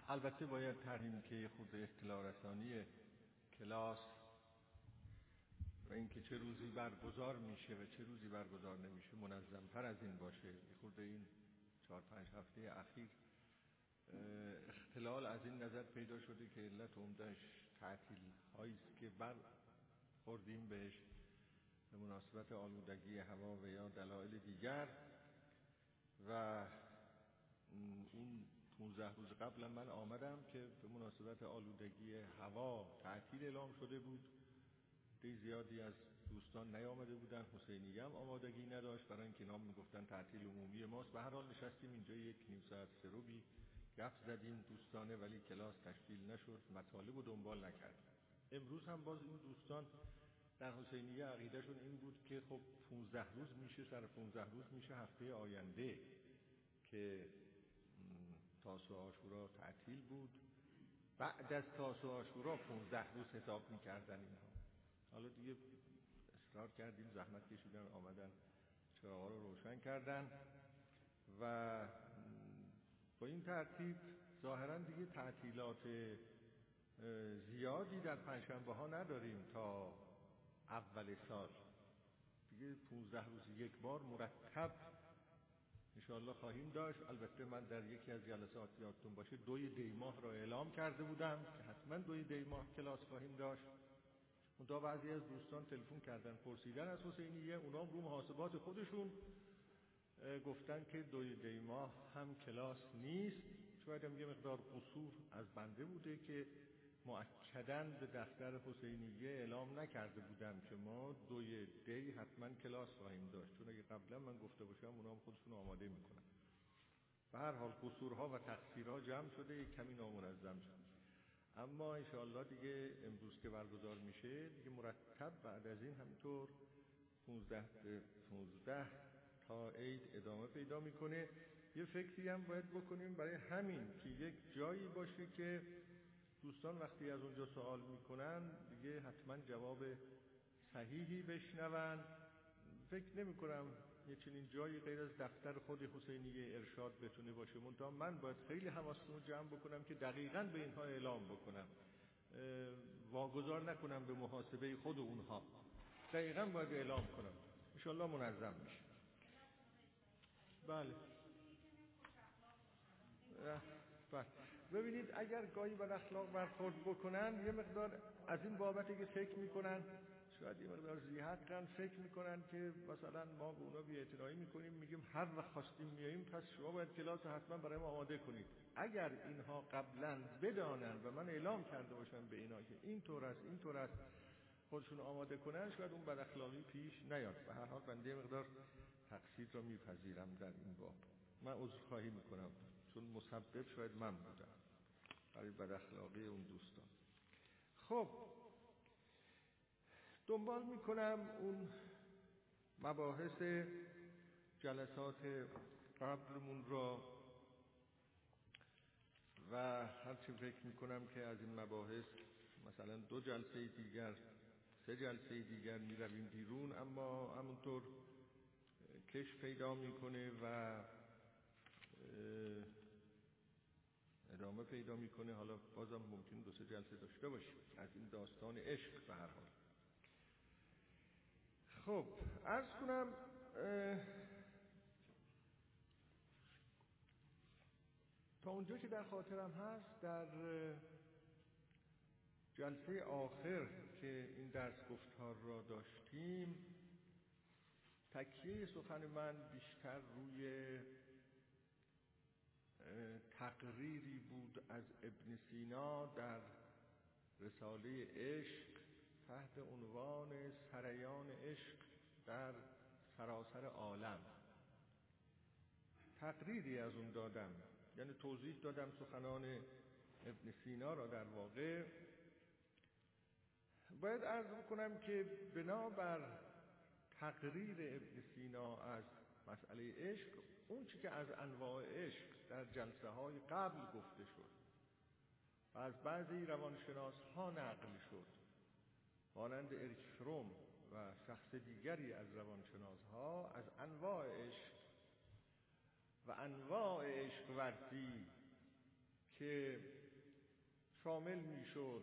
البته باید ترهیم که خود اطلاع رسانی کلاس و اینکه چه روزی برگزار میشه و چه روزی برگزار نمیشه منظم‌تر از این باشه. خود این 4-5 هفته اخیر اختلال از این نظر پیدا شده که علت عمده‌اش تعطیل هایی است که برخوردیم بهش به مناسبت آلودگی هوا و یا دلایل دیگر. و این 15 روز قبل من آمدم که به مناسبت آلودگی هوا تعطیل اعلام شده بود. عده زیادی از دوستان نیامده بودن. حسینیه هم آمادگی نداشت، برای اینکه نام میگفتن تعطیل عمومی ماست. به هر حال نشستیم اینجا یک نیم ساعت سروبی گپ زدیم دوستانه، ولی کلاس تشکیل نشد، مطالب رو دنبال نکردیم. امروز هم باز این دوستان در حسینیه عقیدهشون این بود که خب 15 روز میشه، سر 15 روز میشه هفته آینده که تاسوعا و عاشورا تعطیل بود. بعد از تاسوعا و عاشورا 15 روز حساب میکردن اینها. حالا دیگه اصرار کردیم، زحمت کشیدن، آمدن چراغا رو روشن کردن و با این ترتیب ظاهرا دیگه تعطیلات زیادی در پنجشنبه ها نداریم تا اول سال. دیگه 15 روز یک بار مرتب انشاءالله خواهیم داشت. البته من در یکی از جلسات یادتون باشه 2 دی ماه را اعلام کرده بودم که حتما 2 دی ماه کلاس خواهیم داشت. منتها بعضی از دوستان تلفن کردن پرسیدن از حسینیه، اونا رو محاسبات خودشون گفتن که 2 دی ماه هم کلاس نیست. شاید هم یه مقدار قصور از بنده بوده که مؤکداً به دفتر حسینیه اعلام نکرده بودم که ما 2 دی حتما کلاس خواهیم داشت، چون اگه قبلا من گفته باشم اونا هم خودشون آماده میکنن. به هر حال قصورها و تقصیرها جمع شده، کمی نامنظم شد. اما انشاءالله دیگه امروز که برگزار میشه دیگه مرتب بعد از این همینطور 15 تا عید ادامه پیدا میکنه. یه فکری هم باید بکنیم برای همین که یک جایی باشه که دوستان وقتی از اونجا سوال میکنن دیگه حتما جواب صحیحی بشنون. فکر نمی کنم یه چنین جایی غیر از دفتر خود حسینیه ارشاد بتونه باشه. منتها من باید خیلی حواستون رو جمع بکنم که دقیقاً به اینها اعلام بکنم، واگذار نکنم به محاسبه خود اونها، دقیقاً باید اعلام کنم. انشالله منظم میشه. بله ببینید اگر گاهی بد اخلاق برخورد بکنن، یه مقدار از این بابتی که فکر میکنن، شاید یه مقدار ذی‌حقن، فکر میکنن که مثلا ما به اونا بی‌اعتنایی میکنیم، میگیم هر وقت خواستیم میاییم پس شما باید کلاس حتما برای ما آماده کنید. اگر اینها قبلا بدانن و من اعلام کرده باشم به اینا که اینطور است خودشون آماده کنن، شاید اون بد اخلاقی پیش نیاد. به هر حال بنده مقدار تقصیر را میپذیرم در این باب. من عذرخواهی میکنم چون مسبب شاید من بودم برای بد اخلاقی اون دوستان. خب دنبال میکنم اون مباحث جلسات قبلمون را و هرچی فکر میکنم که از این مباحث مثلا 2 جلسه دیگر 3 جلسه دیگر میرویم بیرون، اما همونطور کش پیدا میکنه و ادامه پیدا میکنه. حالا بازم ممکن 2-3 جلسه داشته باشیم از این داستان عشق. به هر حال خب عرض کنم تا اونجا که در خاطرم هست در جلسه آخر که این درس گفتار را داشتیم، تکیه سخن من بیشتر روی تقریری بود از ابن سینا در رساله عشق تحت عنوان سریان عشق در سراسر عالم. تقریری از اون دادم، یعنی توضیح دادم سخنان ابن سینا را. در واقع باید عرض بکنم که بنابر تقریر ابن سینا از مسئله عشق، اون چی که از انواع عشق در جلسه های قبل گفته شد و از بعضی روانشناس ها نقل شد، مانند اریک فروم و شخص دیگری از روانشناس ها، از انواع عشق و انواع عشق ورزی که شامل میشد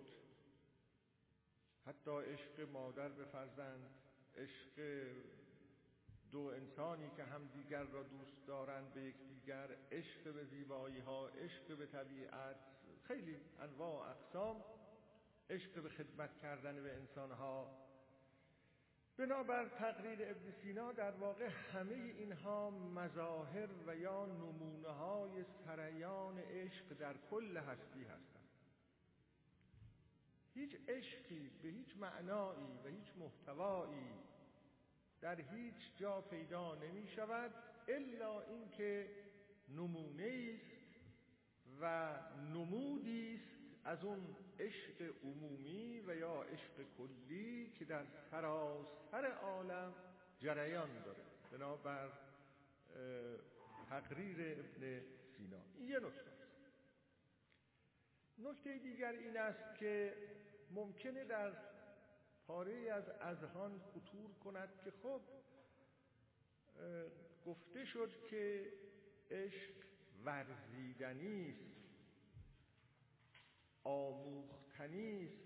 حتی عشق مادر به فرزند، عشق دو انسانی که هم دیگر را دوست دارند به یکدیگر، عشق به زیبایی ها، عشق به طبیعت، خیلی انواع و اقسام، عشق به خدمت کردن به انسان ها. بنابر تقریر ابن سینا در واقع همه اینها مظاهر و یا نمونه های سریان عشق در کل هستی هستند. هیچ عشقی به هیچ معنایی و هیچ محتوایی در هیچ جا پیدا نمی شود الا اینکه نمونه است و نمودی است از اون عشق عمومی و یا عشق کلی که در سراسر عالم جریان داره بنابر تقریر ابن سینا. این یه نکته است. نکته دیگر این است که ممکنه در پاره از اذهان خطور کند که خب گفته شد که عشق ورزیدنی است، آموختنی است،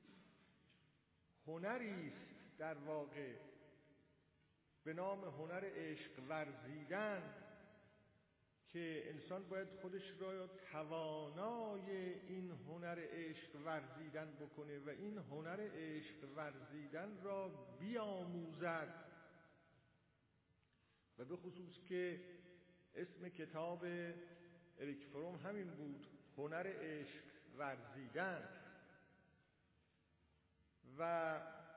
هنری است در واقع به نام هنر عشق ورزیدن که انسان باید خودش را توانای این هنر عشق ورزیدن بکنه و این هنر عشق ورزیدن را بیاموزد و به خصوص که اسم کتاب اریک فروم همین بود، هنر عشق ورزیدن. و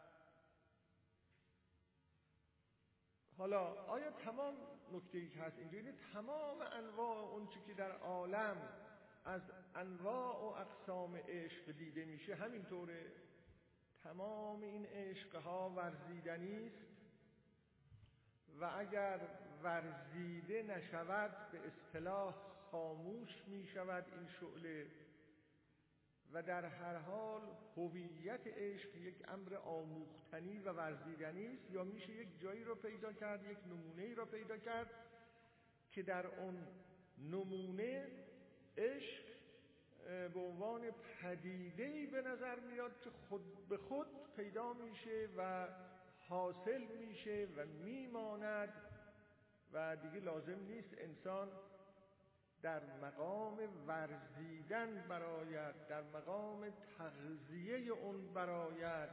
حالا آیا تمام نکته‌ای که هست اینجا تمام انواع اون چیزی که در عالم از انواع و اقسام عشق دیده میشه همینطوره؟ تمام این عشقها ورزیدنی است و اگر ورزیده نشود به اصطلاح خاموش میشود این شعله و در هر حال هویت عشق یک امر آموختنی و ورزیدنی است، یا میشه یک جایی رو پیدا کرد، یک نمونه‌ای رو پیدا کرد که در اون نمونه عشق به عنوان پدیده‌ای به نظر میاد که خود به خود پیدا میشه و حاصل میشه و میماند و دیگه لازم نیست انسان در مقام ورزیدن براید، در مقام تغذیه اون براید.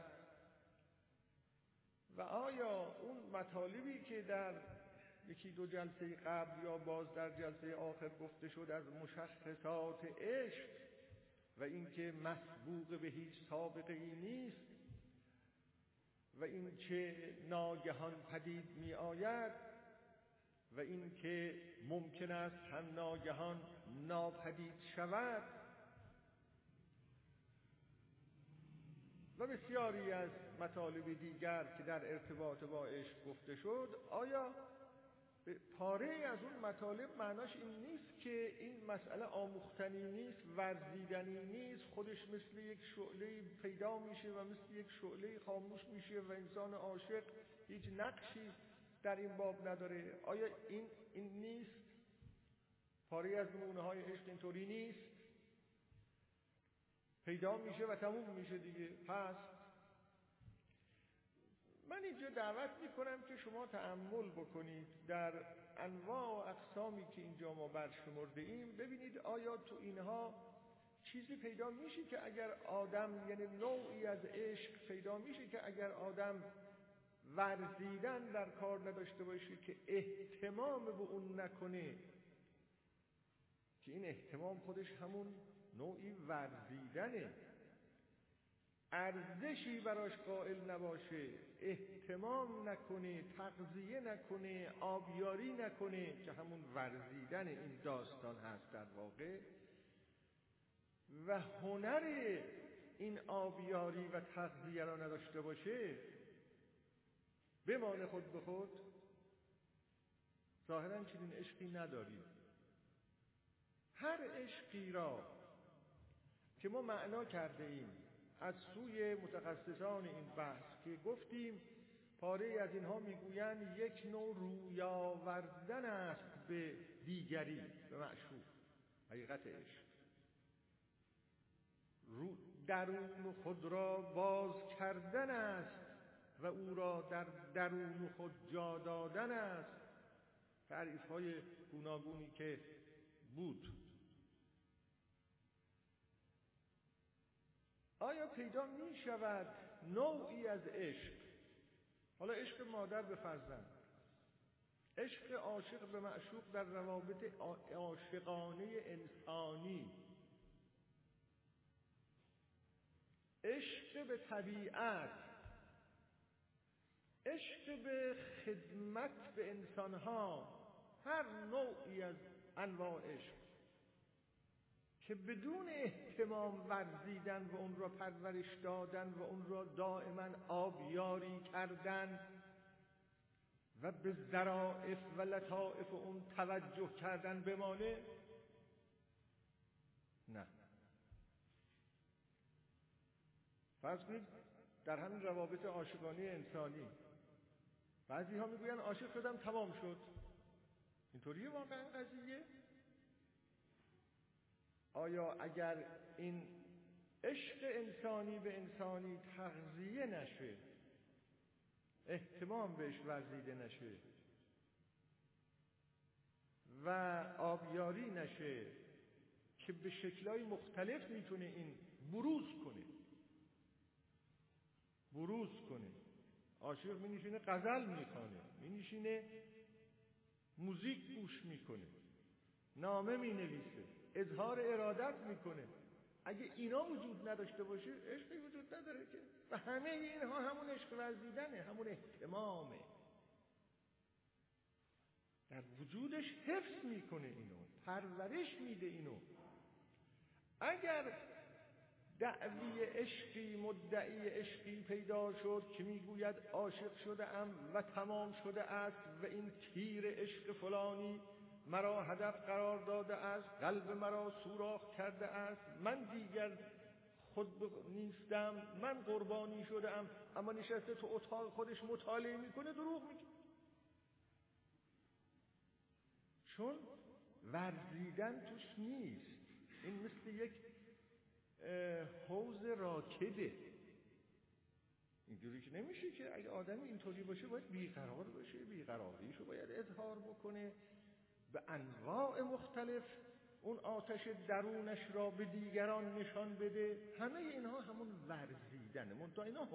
و آیا اون مطالبی که در یکی دو جلسه قبل یا باز در جلسه آخر گفته شد از مشخصات عشق و اینکه مسبوق به هیچ سابقه ای نیست و این که ناگهان پدید می آید و این که ممکن است هم ناگهان ناپدید شود و بسیاری از مطالب دیگر که در ارتباط با عشق گفته شد، آیا پاره از اون مطالب معناش این نیست که این مسئله آموختنی نیست، ورزیدنی نیست، خودش مثل یک شعله پیدا میشه و مثل یک شعله خاموش میشه و انسان عاشق هیچ نقشی در این باب نداره؟ آیا این نیست؟ پاره از نمونه های عشق اینطوری نیست؟ پیدا میشه و تموم میشه دیگه. پس من اینجا دعوت میکنم که شما تأمل بکنید در انواع و اقسامی که اینجا ما برشمرده ایم، ببینید آیا تو اینها چیزی پیدا میشه که اگر آدم، یعنی نوعی از عشق پیدا میشه که اگر آدم ورزیدن در کار نداشته باشه که اهتمام به اون نکنه، که این اهتمام خودش همون نوعی ورزیدنه، ارزشی براش قائل نباشه، اهتمام نکنه، تغذیه نکنه، آبیاری نکنه، که همون ورزیدن این داستان هست در واقع، و هنر این آبیاری و تغذیه را نداشته باشه، بمانه خود به خود، ظاهراً چنین عشقی نداریم. هر عشقی را که ما معنا کرده ایم از سوی متخصصان این بحث که گفتیم پاره از اینها میگویند یک نوع روی آوردن است به دیگری، به معشوق، حقیقت عشق. درون خود را باز کردن است و او را در درون خود جا دادن است. تعریف‌های گوناگونی که بود. آیا پیدا می شود نوعی از عشق، حالا عشق مادر به فرزند، عشق عاشق به معشوق در روابط عاشقانه انسانی، عشق به طبیعت، عشق به خدمت به انسانها، هر نوعی از انواع عشق که بدون اهتمام ورزیدن و اون را پرورش دادن و اون را دائما آبیاری کردن و به ظرافت و لطائف اون توجه کردن بمانه؟ نه. فرض کنید در همین روابط عاشقانه انسانی بعضی ها میگوین عاشق شدم تمام شد. اینطوریه واقعا قضیه؟ آیا اگر این عشق انسانی به انسانی تغذیه نشه، اهتمام بهش ورزیده نشه و آبیاری نشه که به شکل‌های مختلف میتونه این بروز کنه. عاشق می‌نشینه غزل میخوانه، می‌نشینه موزیک گوش میکنه، نامه مینویسه، اظهار ارادت میکنه. اگه اینا وجود نداشته باشه عشقی وجود نداره که. و همه اینها همون عشق ورزیدنه، همون اهتمامه. در وجودش حفظ میکنه اینو، پرورش میده اینو. اگر دعوی عشقی، مدعی عشقی پیدا شد که میگوید عاشق شده ام و تمام شده است و این تیر عشق فلانی مرا هدف قرار داده است، قلب مرا سوراخ کرده است، من دیگر خود نیستم، من قربانی شده ام، اما نشسته تو اتاق خودش مطالعه میکنه، دروغ میگه. چون ورزیدن توش نیست. این مثل یک حوض راکده. اینجوری که نمیشه که اگه آدم اینطوری باشه باید بیقرار باشه، بیقراریشو باید اظهار بکنه، به انواع مختلف اون آتش درونش را به دیگران نشان بده. همه اینها همون ورزیدنه. منتها اینا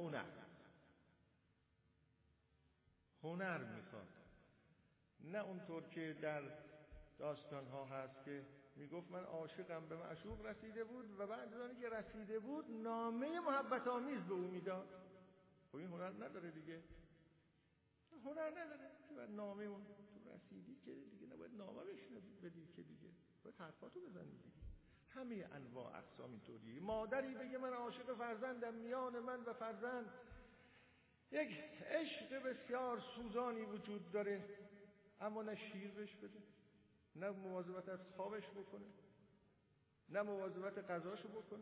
هنر میخواد. نه اونطور که در داستانها هست که میگفت من عاشقم به معشوق رسیده بود و بعد از آنکه رسیده بود نامه محبت آمیز به او میداد. خب این هنر نداره دیگه. هنر نداره که بعد نامه اون تو رسیدی که دیگه نباید نامه بدی که دیگه باید حرفاتو بزنی دیگه. همه انواع اقسام اینطوریه. مادری بگه من عاشق فرزندم، میان من و فرزند یک عشق بسیار سوزانی وجود داره، اما نه شیر بهش بده، نه مواظبت از خوابش بکنه، نه مواظبت غذاشو بکنه،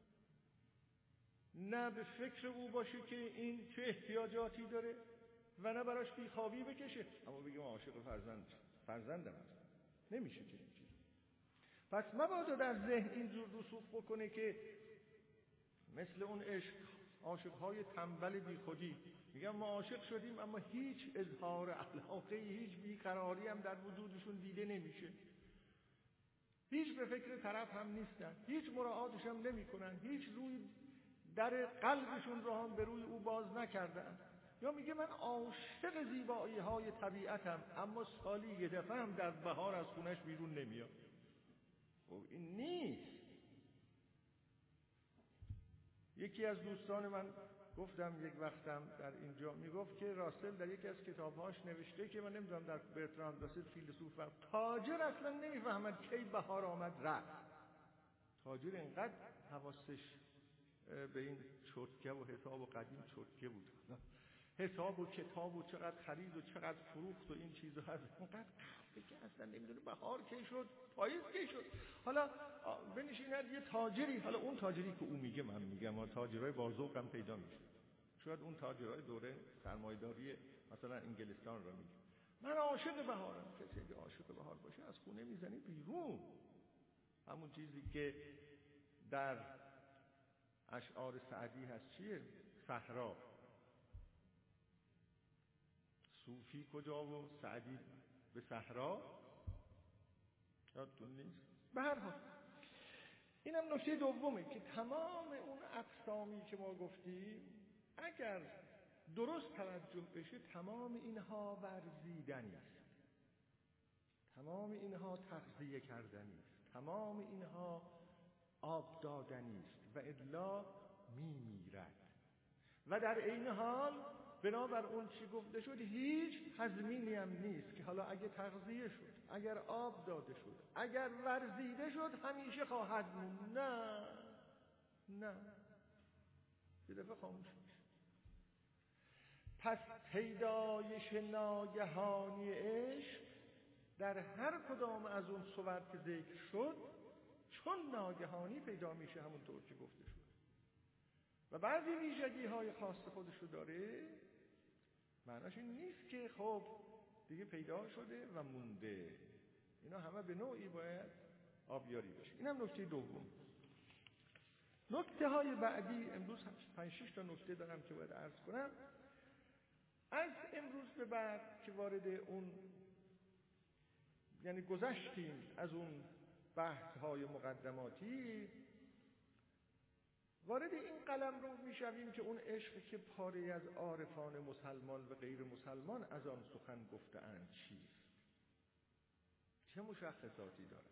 نه به فکر او باشه که این چه احتیاجاتی داره و نه براش بیخوابی بکشه، اما بگیم عاشق فرزندم هست. نمیشه که اینجوری. پس مبادا در ذهن اینجور رسوخ بکنه که مثل اون عاشقهای تنبل بی خودی میگن ما عاشق شدیم اما هیچ اظهار علاقه، هیچ بیقراری هم در وجودشون دیده نمیشه، هیچ به فکر طرف هم نیستن، هیچ مراعاتش هم نمی کنن، هیچ روی در قلبشون رو هم به روی او باز نکردن. یا میگه من عاشق زیبایی های طبیعتم اما سالی یه دفعه هم در بهار از خونش بیرون نمیاد. خب این نیست. یکی از دوستان من گفتم یک وقتم در اینجا میگفت که راسل در یکی از کتابهاش نوشته که من نمیدونم در برتراند راسل فیلسوف تاجر اصلا نمیفهمد کی بهار آمد رفت. تاجر اینقدر حواسش به این چرتکه و حساب و قدیم چرتکه بود، حساب و کتاب و چقدر خرید و چقدر فروخت و این چیزها هست، اینقدر که اصلا نمیدونه بهار کی شد، پاییز کی شد. حالا بنشیند یه تاجری، حالا اون تاجری که او میگه، من میگم تاجرای بازوق هم پیدا میشه، شاید اون تاجرای دوره سرمایه‌داری مثلا انگلستان رو میگه، من عاشق بهارم. کسی اگه عاشق بهار باشه از خونه میزنی بیرون. همون چیزی که در اشعار سعدی هست چیه؟ صحرا. صوفی کجا و سعدی به صحرا؟ یادتون نیست؟ به هر حال اینم نکته دومه که تمام اون اقسامی که ما گفتیم اگر درست توجه بشه تمام اینها ورزیدنی است، تمام اینها تغذیه کردنی است، تمام اینها آب دادنی است و الا میمیرد و در این حال بنابر اون چی گفته شد هیچ تضمینی هم نیست که حالا اگه تغذیه شد، اگر آب داده شد، اگر ورزیده شد همیشه خواهد موند. نه یه دفعه خاموش میشه. پس پیدایش ناگهانی عشق در هر کدام از اون صور که ذکر شد چون ناگهانی پیدا میشه، همونطور که گفته شد و بعضی ویژگی های خاص خودشو داره. معناش این نیست که خب دیگه پیدا شده و مونده، اینا همه به نوعی باید آبیاری بشه. اینم نکته دوم. نکته های بعدی امروز 5-6 تا نکته دارم که باید عرض کنم. از امروز به بعد که وارد اون یعنی گذشتیم از اون بحث های مقدماتی، وارد این قلمرو میشویم که اون عشق که پاره از عارفان مسلمان و غیر مسلمان از آن سخن گفته‌اند چیست، چه مشخصاتی دارد.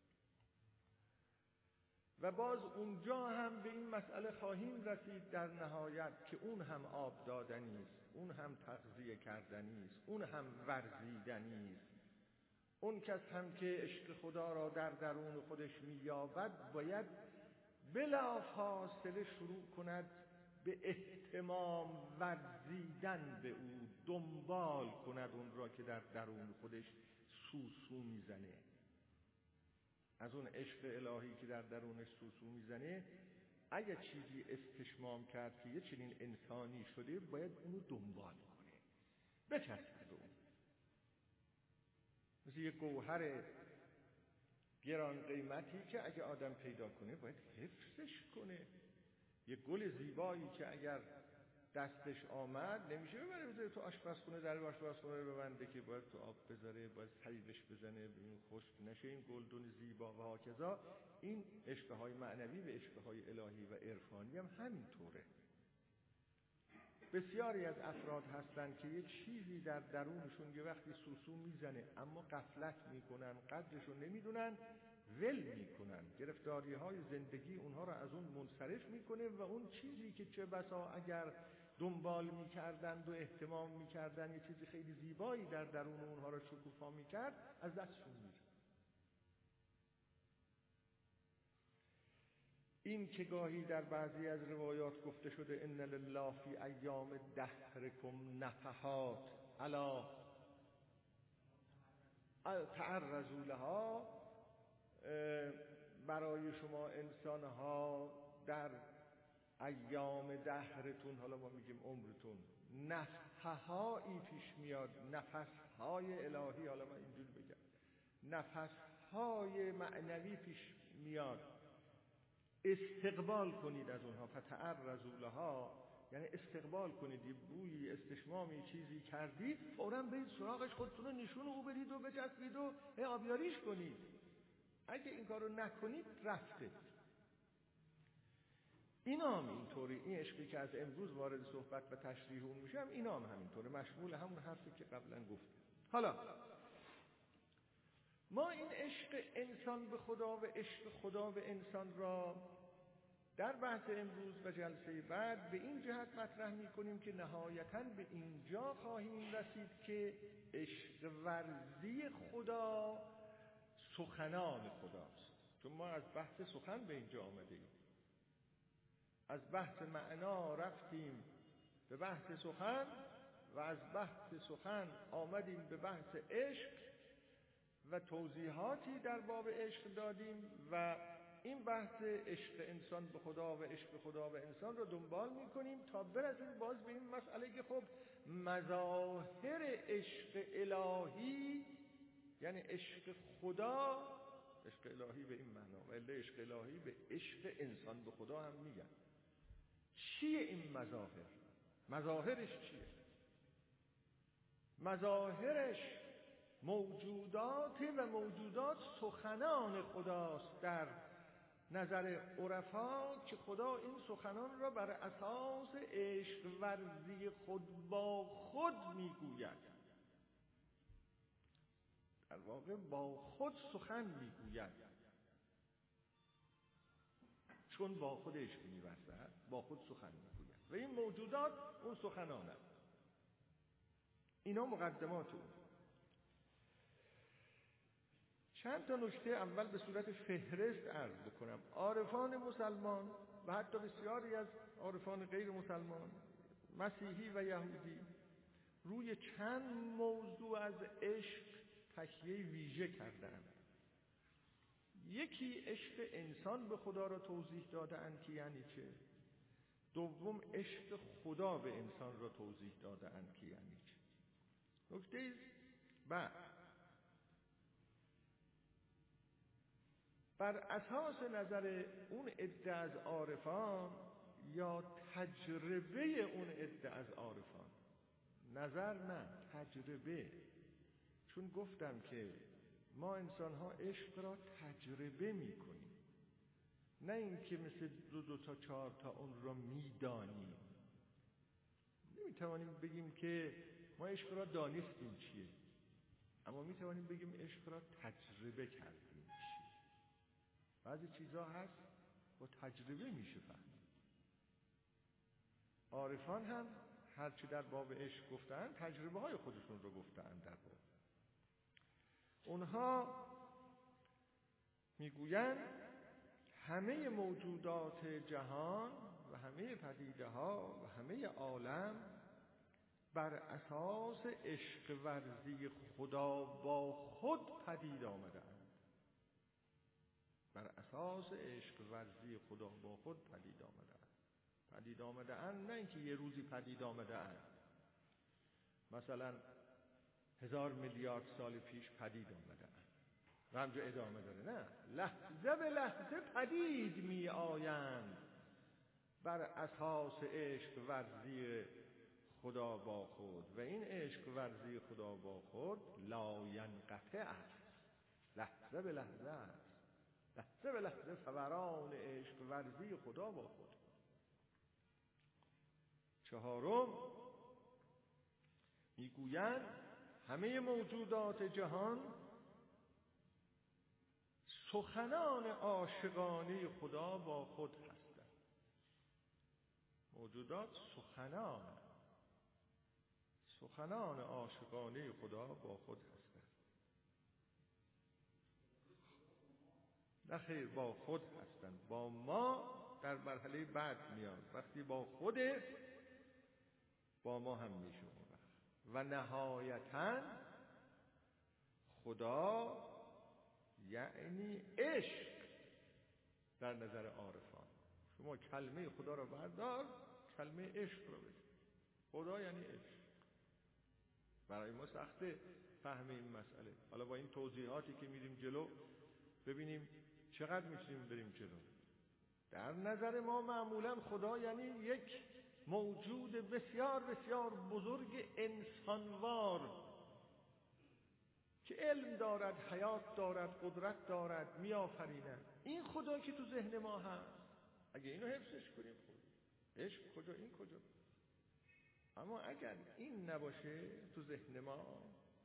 و باز اونجا هم به این مسئله خواهیم رسید در نهایت که اون هم آب دادنی است، اون هم تغذیه کردنی است، اون هم ورزیدنی است. اون کس هم که عشق خدا را در درون خودش می‌یابد باید بلا فاصله شروع کند به اهتمام ورزیدن به او، دنبال کند اون را که در درون خودش سوسو میزنه. از اون عشق الهی که در درونش سوسو میزنه اگه چیزی استشمام کرد که یه چنین انسانی شده باید اونو دنبال کنه، بچسبه به اون. مثل یه گوهر گران قیمتی که اگه آدم پیدا کنه باید حفظش کنه. یه گل زیبایی که اگر دستش آمد نمیشه ببره بذاره تو آشپزخونه، در آشپزخونه رو ببنده که باید تو آب بذاره، باید سیبش بزنه ببین خشک نشه این گلدون زیبا و هاکذا. این عشقهای معنوی و عشقهای الهی و عرفانی هم همینطوره. بسیاری از افراد هستن که یه چیزی در درونشون یه وقتی سوسو میزنه اما غفلت میکنن، قدرشو نمیدونن، ول میکنن، گرفتاری های زندگی اونها رو از اون منصرف میکنه و اون چیزی که چه بسا اگر دنبال میکردند و اهتمام میکردن، یه چیزی خیلی زیبایی در درون اونها رو شکوفا میکرد، از دستشون میره. این که گاهی در بعضی از روایات گفته شده ان لله فی ایام دهرکم نفحات الا تعرضوا لها، برای شما انسان‌ها در ایام دهرتون، حالا ما میگیم عمرتون، نفحهایی پیش میاد، نفس‌های الهی، حالا من اینجوری بگم نفس‌های معنوی پیش میاد، استقبال کنید از اونها. فتعرضوا لها یعنی استقبال کنید، یه بویی استشمامی چیزی کردید فوراً برید سراغش، خودتون رو نشون او بدید و بچسبید و آبیاریش کنید. اگه این کارو نکنید رفته. اینا هم اینطوری، این عشقی که از امروز وارد صحبت و تشریح اون میشم اینا هم همینطوره، مشمول همون حرفی که قبلا گفتم. حالا ما این عشق انسان به خدا و عشق خدا به انسان را در بحث امروز و جلسه بعد به این جهت مطرح می‌کنیم که نهایتاً به اینجا خواهیم رسید که عشق ورزی خدا سخنان خداست. چون ما از بحث سخن به اینجا آمده ایم، از بحث معنا رفتیم به بحث سخن و از بحث سخن آمدیم به بحث عشق و توضیحاتی در باب عشق دادیم و این بحث عشق انسان به خدا و عشق خدا به انسان رو دنبال می‌کنیم تا برسیم باز به این مسئله که خب مظاهر عشق الهی یعنی عشق خدا، عشق الهی به این معنا و عشق الهی به عشق انسان به خدا هم میگن. چیه این مظاهر؟ مظاهرش چیه؟ مظاهرش موجودات و موجودات سخنان خداست در نظر عرفا، که خدا این سخنان را بر اساس عشق ورزی خود با خود میگوید. در واقع با خود سخن میگوید، چون با خود عشق می‌ورزد با خود سخن میگوید و این موجودات اون سخنانه. اینا مقدمات اون. چند تا نکته اول به صورت فهرست عرض بکنم. عارفان مسلمان و حتی بسیاری از عارفان غیر مسلمان، مسیحی و یهودی، روی چند موضوع از عشق تکیه ویژه کردند. یکی عشق انسان به خدا را توضیح داده‌اند که یعنی چه. دوم عشق خدا به انسان را توضیح داده‌اند که یعنی چه. نکته بعد بر اساس نظر اون عده از عارفان یا تجربه اون عده از عارفان، نظر نه تجربه، چون گفتم که ما انسان ها عشق را تجربه می کنیم، نه اینکه مثل دو تا چهار تا اون را می دانیم. نمی توانیم بگیم که ما عشق را دانستیم چیه، اما می توانیم بگیم عشق را تجربه کردیم چیه. بعضی چیزها هست با تجربه میشه فهمید. عارفان هم هرچی در باب عشق گفتن تجربه های خودشون رو گفتن. در باب اونها میگویند همه موجودات جهان و همه پدیده ها و همه عالم بر اساس عشق ورزی خدا با خود پدید آمده اند. بر اساس عشق ورزی خدا با خود پدید آمده اند. پدید آمده اند نه اینکه یه روزی پدید آمده اند، مثلا 1000 میلیارد سال پیش پدید آمده اند و همجا ادامه داره. نه، لحظه به لحظه پدید می آیند بر اساس عشق ورزی خدا با خود، و این عشق ورزی خدا با خود لا ینقطع است، لحظه به لحظه است، لحظه به لحظه فوران عشق ورزی خدا با خود. چهارم میگویند همه موجودات جهان سخنان عاشقانه خدا با خود هستند. موجودات سخنان عاشقانه خدا با خود هستند. نه خیر، با خود هستند. با ما در مرحله بعد میاد، وقتی با خوده با ما هم میشه. و نهایتاً خدا یعنی عشق در نظر عارفان. شما کلمه خدا رو بردار، کلمه عشق رو بگیر. خدا یعنی عشق. برای ما سخته فهم این مسئله. حالا با این توضیحاتی که میریم جلو ببینیم چقدر میتونیم بریم جلو. در نظر ما معمولا خدا یعنی یک موجود بسیار بسیار بزرگ انسانوار که علم دارد، حیات دارد، قدرت دارد، میآفریند. این خدا که تو ذهن ما هست، اگه اینو حفظش کنیم خوب. عشق کجا، این کجا؟ اما اگر این نباشه تو ذهن ما،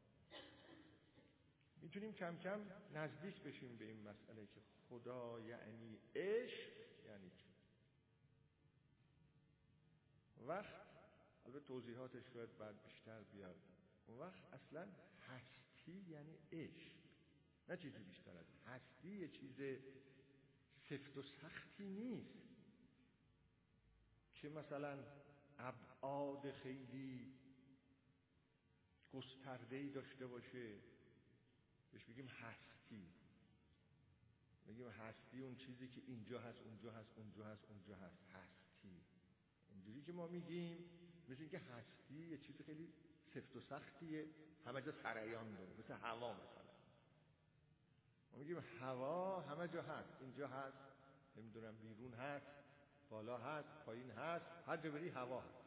میتونیم کم کم نزدیک بشیم به این مسئله که خدا یعنی عشق یعنی چی. وقت البته توضیحاتش شاید بعد بیشتر بیاد. اون وقت اصلا هستی یعنی عشق، نه چیزی بیشتر از این. هستی یه چیز سفت و سختی نیست که مثلا ابعاد خیلی گسترده‌ای داشته باشه بهش بگیم هستی. بگیم هستی اون چیزی که اینجا هست، اونجا هست، اونجا هست، اونجا هست، هستی. اینجوری که ما میگیم مثل اینکه هستی یه چیز خیلی سفت و سختیه، همه جا سریان داره، مثل هوا مثلا. ما میگیم هوا همه جا هست، اینجا هست، نمیدونم بیرون هست، بالا هست، پایین هست، هر جا بری هوا هست.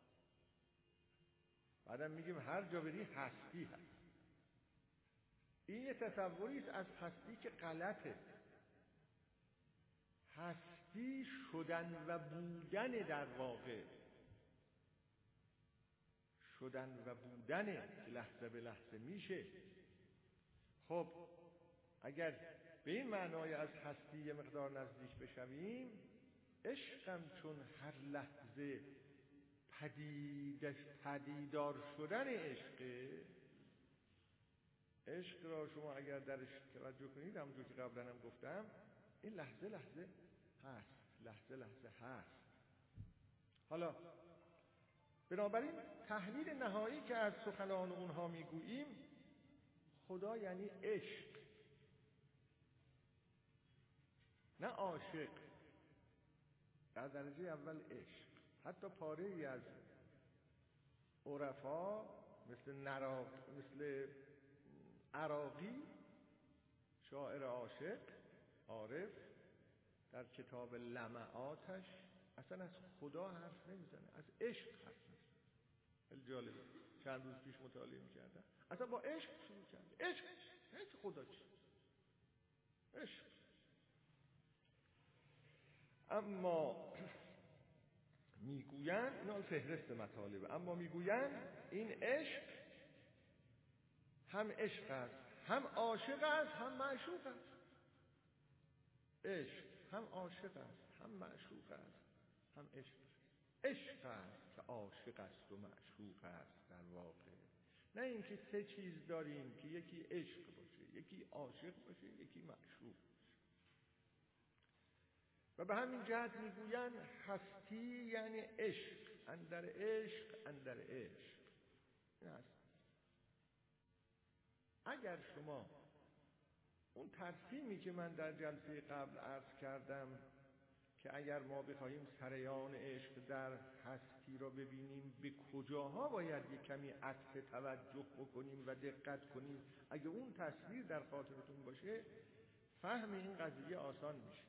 بعدم میگیم هر جا بری هستی هست. این یه تصوری است از هستی که غلطه. هستی شدن و بودن، در واقع شدن و بودن که لحظه به لحظه میشه. خب اگر به این معنای از هستی یه مقدار نزدیک بشویم، عشقم چون هر لحظه پدیدار شدن عشق را شما اگر درش توجه کنید، همونجور که قبلا هم گفتم، این لحظه لحظه هست. حالا بنابراین تحلیل نهایی که از سخنان اونها میگوییم، خدا یعنی عشق، نه عاشق. در درجه اول عشق. حتی پاره‌ای از عرفا مثل عراقی، شاعر عاشق عارف، در کتاب لمعاتش اصلا از خدا حرف نمیزنه، از عشق حرف میزنه. خیلی جالبه. چند روز پیش مطالعه میکردم، اصلا با عشق شروع کرده. عشق خدا چی؟ عشق. اما میگویند، اینا فهرست مطالبه، اما میگویند این عشق هم عشق است، هم عاشق است، هم معشوق است. عشق هم عاشق است، هم معشوق است، هم عشق. عشق است که عاشق است و معشوق است در واقع. نه اینکه سه چیز داریم که یکی عشق باشه، یکی عاشق باشه، یکی معشوق. و به همین جهت میگویند هستی یعنی عشق، اندر عشق، اندر عشق. این هست. اگر شما اون ترسیمی که من در جلسه قبل عرض کردم که اگر ما بخواهیم سریان عشق در هستی را ببینیم، به کجاها باید یک کمی عطف توجه بکنیم و دقت کنیم، اگه اون تصویر در خاطرتون باشه، فهم این قضیه آسان میشه.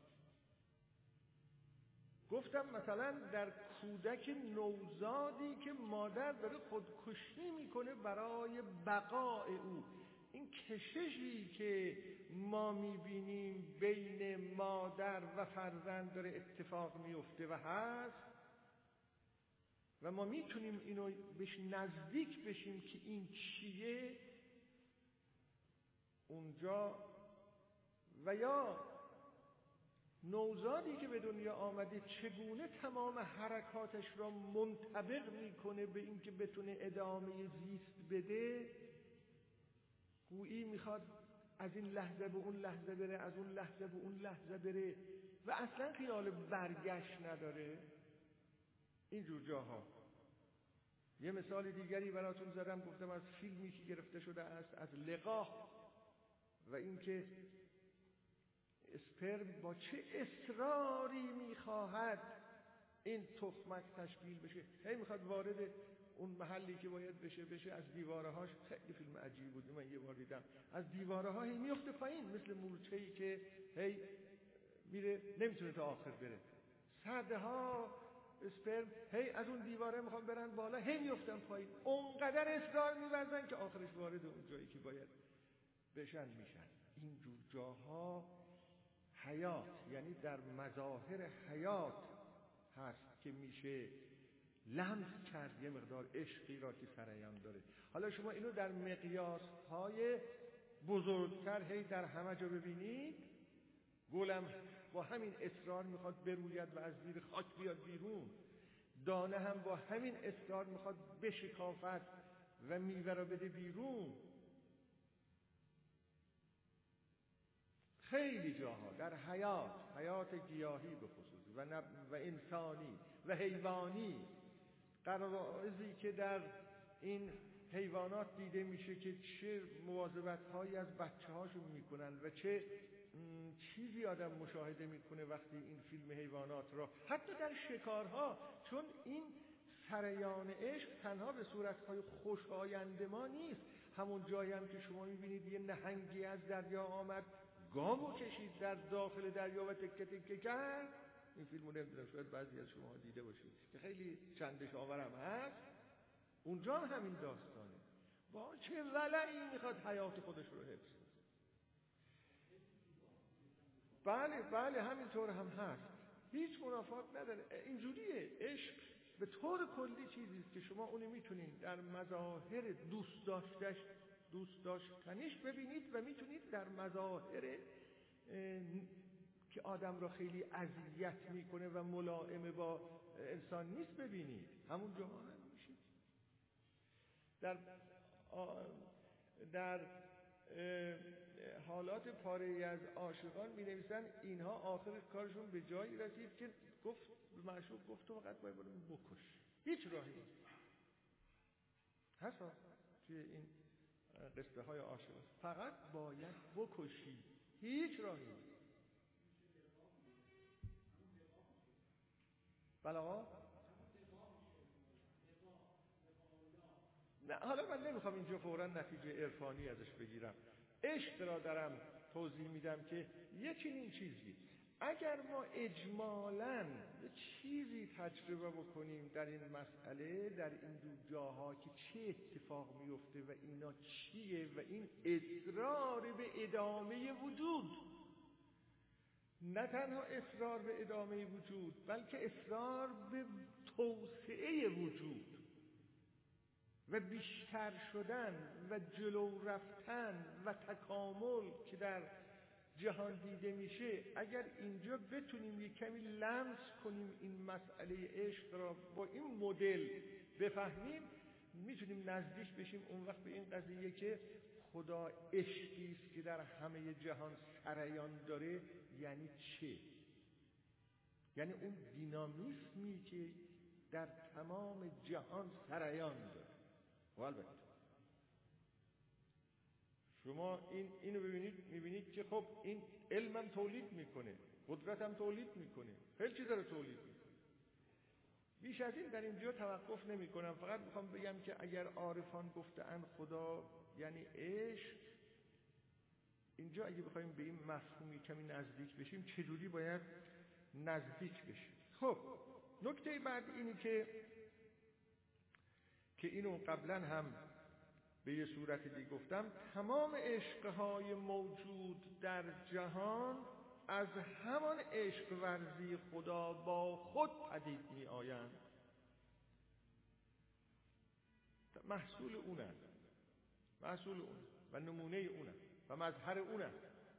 گفتم مثلا در کودک نوزادی که مادر داره خودکشی میکنه برای بقای او، این کششی که ما میبینیم بین مادر و فرزند داره اتفاق میفته و هست، و ما میتونیم اینو بهش نزدیک بشیم که این چیه اونجا. و یا نوزادی که به دنیا آمده چگونه تمام حرکاتش را منطبق میکنه به اینکه بتونه ادامه زیست بده، گویی میخواد از این لحظه به اون لحظه بره، از اون لحظه به اون لحظه بره و اصلا خیال برگشت نداره. اینجور جاها. یه مثال دیگری براتون زدم، گفتم از فیلمی که گرفته شده است از لقاح، و اینکه اسپرم با چه اصراری میخواهد این تخمک تشکیل بشه، هی میخواد وارد اون محلی که باید بشه از دیوارهاش. خیلی فیلم عجیبی بود، من یه بار دیدم. از دیوارها هی میفته پایین مثل مورچه‌ای که هی میره، نمیتونه تا آخر بره. صدها اسپرم هی از اون دیواره میخوان برن بالا، هی میفتن پایین، اونقدر اصرار می‌ورزن که آخرش وارد اون جایی که باید بشن میشن. این جور جاها حیات، یعنی در مظاهر حیات هست که میشه لمس کرد یه مقدار عشقی را که سرایان داره. حالا شما اینو در مقیاس‌های بزرگتر هی در همه جا ببینید. گلم با همین اصرار میخواد بروید و از زیر خاک بیاد بیرون، دانه هم با همین اصرار میخواد بشکافد و میوه را بده بیرون. خیلی جاها در حیات گیاهی به خصوص و انسانی و حیوانی، غرایزی که در این حیوانات دیده میشه که چه مواظبت‌هایی از بچه‌هاشون میکنن و چه چیزی آدم مشاهده میکنه وقتی این فیلم حیوانات را، حتی در شکارها. چون این سریان عشق تنها به صورت‌های خوشایند ما نیست. همون جایی هم که شما میبینید یه نهنگی از دریا آمد، گامو کشید در داخل دریا و تکه تکه کرد، این فیلمو نمیدونم شاید بعضی از شما دیده باشید که خیلی چندش آورم هست. اونجا هم همین داستانه، با چه ولعی میخواد حیات خودش رو حفظ کنه. بله همینطور هم هست، هیچ منافات نداره. اینجوریه عشق به طور کلی چیزیست که شما اونو میتونید در مظاهر دوست داشتنیش ببینید و میتونید در مظاهر که آدم را خیلی اذیت میکنه و ملائم با انسان نیست ببینید. همون جا هم میشه. در حالات پاره‌ای از عاشقان می نویسن اینها آخر کارشون به جایی رسید که گفت به معشوق گفت تو فقط باید برو بکش، هیچ راهی نیست. هست توی این قصه های عاشق فقط باید بکشی، هیچ راهی نیست. بله نه، حالا من نمیخوام اینجا فوراً نتیجه عرفانی ازش بگیرم. عشق را دارم توضیح میدم که یه چنین چیزی اگر ما اجمالاً یه چیزی تجربه بکنیم در این مسئله، در این دو جاها که چه اتفاق میفته و اینا چیه و این اصرار به ادامه وجود، نه تنها اصرار به ادامه وجود بلکه اصرار به توسعه وجود و بیشتر شدن و جلو رفتن و تکامل که در جهان دیده میشه، اگر اینجا بتونیم یک کمی لمس کنیم این مسئله عشق را با این مدل بفهمیم، میتونیم نزدیک بشیم اون وقت به این قضیه که خدا عشقی است که در همه جهان سریان داره. یعنی چه؟ یعنی اون دینامیسمی که در تمام جهان سریان داره. و البته شما اینو میبینید که خب این علمم تولید میکنه، قدرتم تولید میکنه، خیلی چیز داره تولید میکنه. بیش از این در اینجا توقف نمی کنم، فقط میخوام بگم که اگر عارفان گفتن خدا یعنی عشق، اینجا اگه بخوایم به این مفهومی کمی نزدیک بشیم چجوری باید نزدیک بشیم؟ خب نکته بعد اینی که اینو قبلا هم به یه صورت دیگه گفتم، تمام عشقهای موجود در جهان از همان عشق ورزی خدا با خود پدید می آیند، محصول اونه و نمونه اونه و مظهر اونه.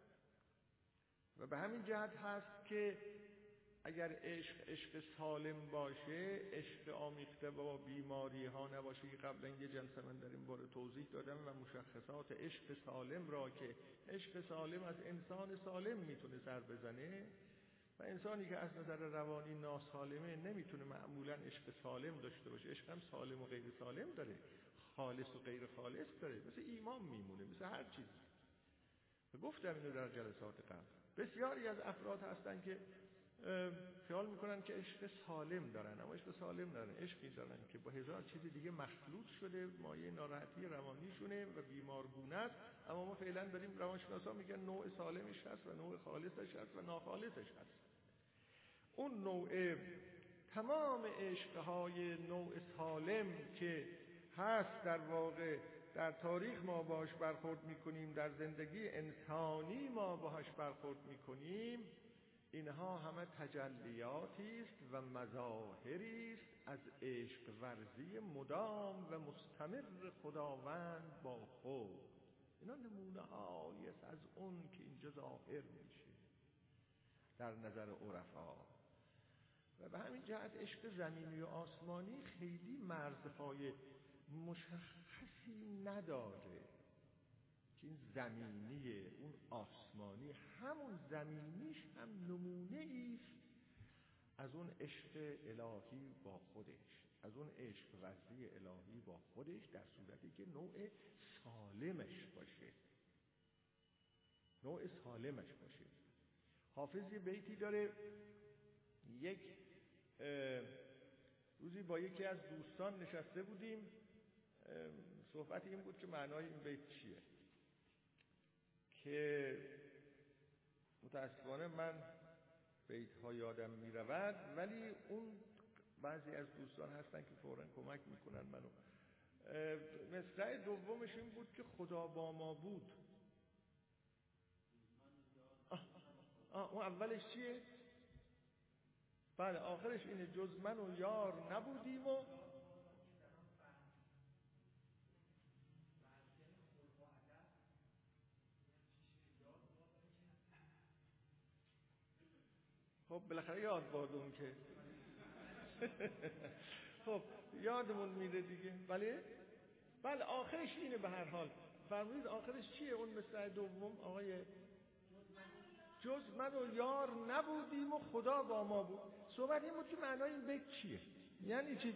و به همین جهت هست که اگر عشق سالم باشه، عشق آمیخته با بیماری ها نباشه، که قبلا یه جلسه من در این باره توضیح دادم و مشخصات عشق سالم را که عشق سالم از انسان سالم میتونه سر بزنه و انسانی که از نظر روانی ناسالمه نمیتونه معمولا عشق سالم داشته باشه. عشق هم سالم و غیر سالم داره، خالص و غیر خالص داره، مثل ایمان میمونه، مثل هر چیز. و گفتم اینو در جلسات قبل. بسیاری از افراد هستن که خیال میکنن که عشق سالم دارن، اما عشق سالم ندارن. عشقی دارن که با هزار چیز دیگه مخلوط شده، مایه ناراحتی روانیشونه و بیمارگونه است. اما ما فعلا داریم، روانشناسا میگن نوع سالمش هست و نوع خالصش هست و ناخالصش هست. اون نوع، تمام عشقهای نوع سالم که هست در واقع در تاریخ ما باش برخورد میکنیم، در زندگی انسانی ما باش برخورد میکنیم، اینها همه تجلیاتی است و مظاهری است از عشق ورزی مدام و مستمر خداوند با خود. اینا نمونه هایی است از اون که اینجا ظاهر میشه در نظر عرفا. و به همین جهت عشق زمینی و آسمانی خیلی مرزهای مشخصی نداره که این زمینی اون آسمانی، همون زمینیش هم نمونه ایست از اون عشق الهی با خودش، از اون عشق ورزی الهی با خودش، در صورتی که نوع سالمش باشه، نوع سالمش باشه. حافظ یه بیتی داره، یک روزی با یکی از دوستان نشسته بودیم، صحبت این بود که معنای این بیت چیه، که متاسفانه من بیت ها یادم میرود، ولی اون بعضی از دوستان هستن که فوراً کمک میکنن منو. مصرع دومش این بود که خدا با ما بود. اون اولش چیه؟ بله آخرش اینه جز من و یار نبودیم و خب بالاخره یاد بادون که خب یادمون میره دیگه. بله آخرش اینه. به هر حال فرمودید آخرش چیه اون مصرع دوم آقای؟ جز من و یار نبودیم و خدا با ما بود. صحبت این بود که معنای این بیت چیه؟ یعنی چی؟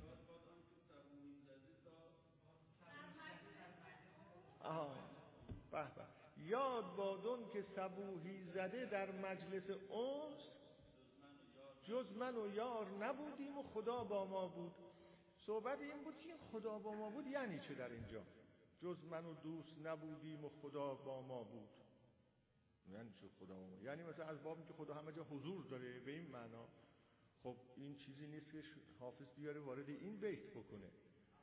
به به. یاد بادون که صبوحی زده در مجلس انس، جز من و یار نبودیم و خدا با ما بود. صحبت این بود که خدا با ما بود یعنی چه در اینجا؟ جز من و دوست نبودیم و خدا با ما بود یعنی چه خدا با ما؟ یعنی مثلا از بابی که خدا همه جا حضور داره به این معنا. خب این چیزی نیست که حافظ بیاره وارد این بیت بکنه.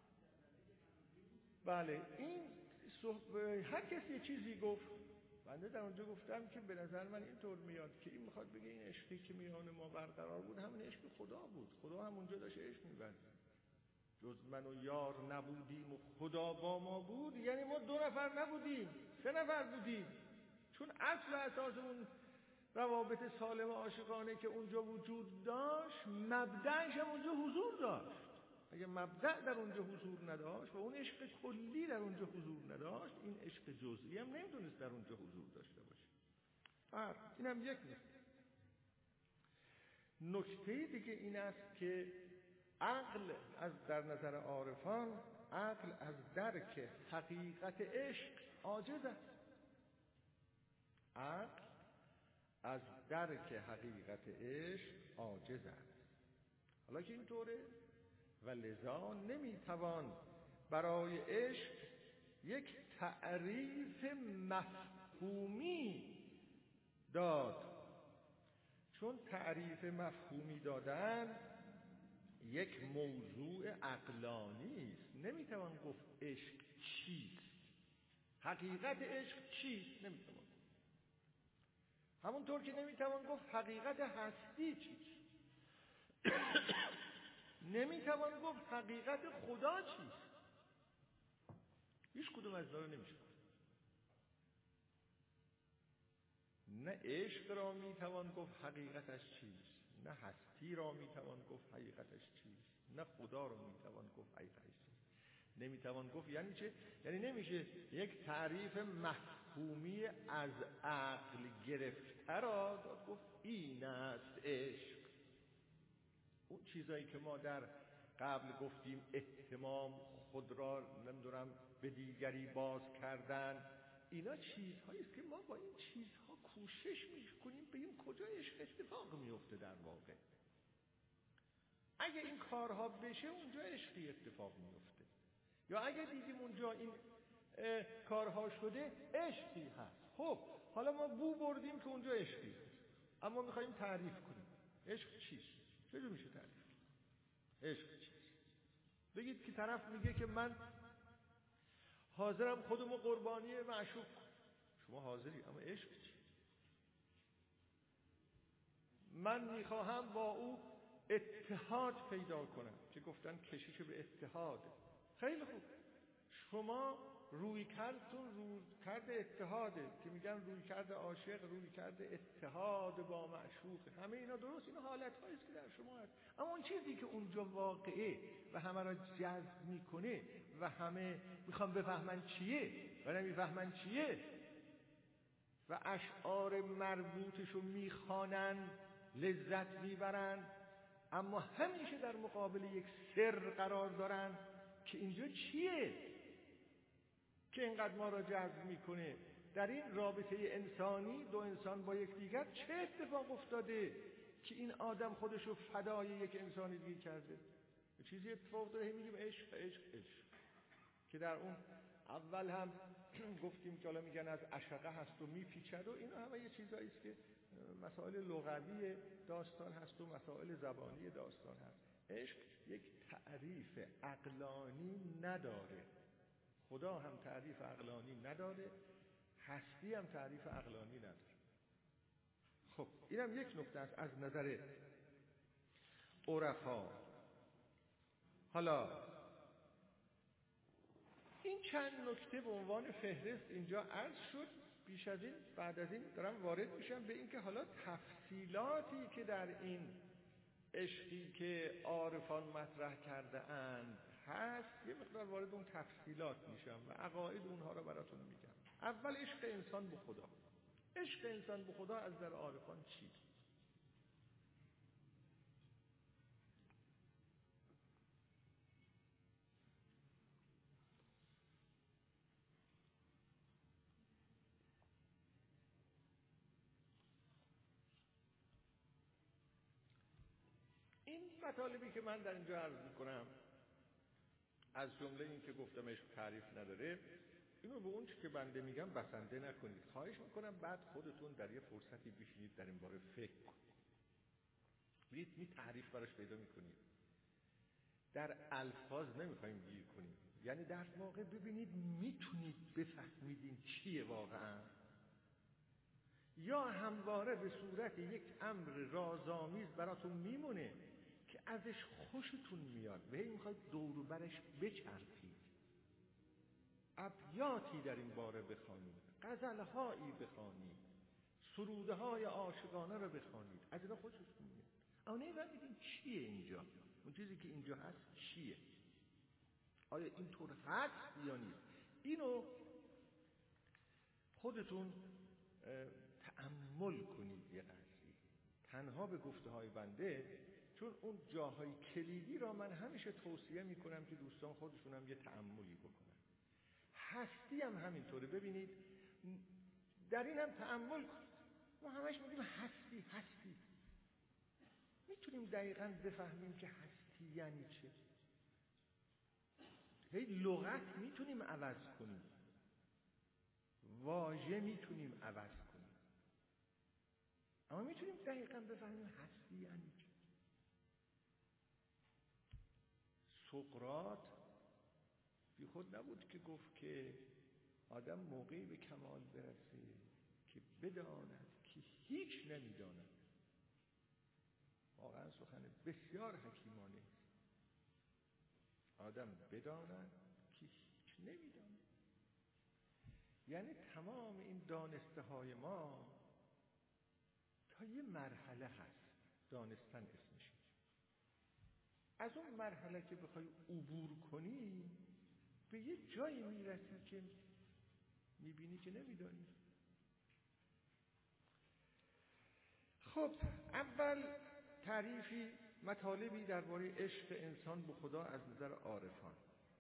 بله این هر کسی یه چیزی گفت. بنده در اونجا گفتم که به نظر من اینطور میاد که این میخواد بگه این عشقی که میان ما برقرار بود همون عشق خدا بود. خدا هم اونجا داشت عشق می‌ورد. جز من و یار نبودیم و خدا با ما بود یعنی ما 2 نفر نبودیم، 3 نفر بودیم. چون اصل اساس اون روابط سالم عاشقانه که اونجا وجود داشت مبدأش هم اونجا حضور داشت. اگه مبدأ در اونجا حضور نداشت و اون عشق کلی در اونجا حضور نداشت، این عشق جزئی هم نمیتونست در اونجا حضور داشته باشه. این هم یک نکته دیگه این است که عقل در نظر عارفان عقل از درک حقیقت عشق عاجز است. عقل از درک حقیقت عشق عاجز است. حالا که اینطوره و لذا نمیتوان برای عشق یک تعریف مفهومی داد، چون تعریف مفهومی دادن یک موضوع عقلانی است. نمیتوان گفت عشق چیست، حقیقت عشق چیست نمیتوان گفت. همونطور که نمیتوان گفت حقیقت هستی چیست نمیتوان گفت حقیقت خدا چیست. هیچ کدوم از اینا رو نمیشه. نه عشق را میتوان گفت حقیقتش چیست، نه هستی را میتوان گفت حقیقتش چیست، نه خدا را میتوان گفت حقیقتش چیست. نمیتوان گفت یعنی چه؟ یعنی نمیشه یک تعریف مفهومی از عقل گرفته را داد گفت این است عشق. اون چیزایی که ما در قبل گفتیم اهتمام، خود را نمیدونم به دیگری باز کردن، اینا چیزهایی است که ما با این چیزها کوشش میکنیم ببینیم کجا عشق اتفاق میفته. در واقع اگه این کارها بشه اونجا عشقی اتفاق میفته، یا اگه دیدیم اونجا این کارها شده عشقی هست. خب حالا ما بو بردیم که اونجا عشقی هست، اما میخوایم تعریف کنیم عشق چیست. چجور میشه تعریف کنیم عشق چیست؟ بگید که طرف میگه که من حاضرم خودمو قربانی معشوق. شما حاضری، اما عشق چی؟ من میخواهم با او اتحاد پیدا کنم که گفتن کشیش به اتحاد. خیلی خوب، شما روی کرد اتحاده که میگن روی کرد عاشق، روی کرد اتحاد با معشوق. همه اینا درست، اینا حالت‌هایی است که در شما هست. اما اون چیزی که اونجا واقعه و همه را جذب میکنه و همه میخوان بفهمن چیه و نمیفهمن چیه و اشعار مربوطشو میخوانن، لذت میبرن، اما همیشه در مقابل یک سر قرار دارن که اینجا چیه که اینقدر ما را جذب میکنه. در این رابطه انسانی، 2 انسان با یکدیگر چه اتفاق افتاده که این آدم خودشو فدای یک انسان دیگه کرده؟ چیزی اتفاق داره، میگیم عشق عشق عشق، که در اون اول هم گفتیم که حالا میگن از عشقه هست و میپیچد و اینا همه یه چیزایی است که مسائل لغوی داستان هست و مسائل زبانی داستان هست. عشق یک تعریف عقلانی نداره، خدا هم تعریف عقلانی نداره، هستی هم تعریف عقلانی نداره. خب اینم یک نکته است از نظر عرفا. حالا این چند نکته به عنوان فهرست اینجا عرض شد. بیش از این بعد از این دارم وارد میشم به این که حالا تفصیلاتی که در این عشقی که عارفان مطرح کرده اند هست، یه مقدار وارد اون تفصیلات میشم و عقاید اونها رو براتون میگم. اول عشق انسان به خدا. عشق انسان به خدا از نظر عارفان چیست؟ این مطالبی که من در اینجا عرض میکنم از جمله این که گفتم عشق تعریف نداره، اینو به اون چی که بنده میگم بسنده نکنید. خواهش میکنم بعد خودتون در یه فرصتی بشینید در این باره فکر کنید. ببینید می تعریف براش پیدا میکنید. در الفاظ نمیخوایم گیر کنیم. یعنی در واقع ببینید میتونید بفهمید این چیه واقعا، یا همواره به صورت یک امر رازآمیز براتون میمونه که ازش خوشتون میاد و هی میخواید دور و برش بچرخید، ابیاتی در این باره بخوانید، غزلهایی بخوانید، سرودهای عاشقانه رو بخوانید، از اینا خوشتون میاد. اما نمی‌فهمید چیه اینجا، اون چیزی که اینجا هست چیه، آیا اینطور هست یا نیست. اینو خودتون تأمل کنید یه قدری، تنها به گفته های بنده، چون اون جاهای کلیدی را من همیشه توصیه میکنم که دوستان خودشون هم یه تأملی بکنن. هستی هم همینطوره. ببینید در این هم تأمل کنید. ما همش میگیم هستی هستی، میتونیم دقیقاً بفهمیم که هستی یعنی چه؟ هی لغت میتونیم عوض کنیم، واژه میتونیم عوض کنیم، اما میتونیم دقیقاً بفهمیم هستی یعنی چه. سقراط بی خود نبود که گفت که آدم موقعی به کمال برسه که بداند که هیچ نمیداند. واقعا سخن بسیار حکیمانه است. آدم بداند که هیچ نمیداند. یعنی تمام این دانسته های ما تا یه مرحله هست، دانستن اسمش. از اون مرحله که بخوای عبور کنی به یه جایی میرسی که میبینی که نمیدانی. خب اول تعریفی، مطالبی درباره عشق انسان به خدا از نظر عارفان.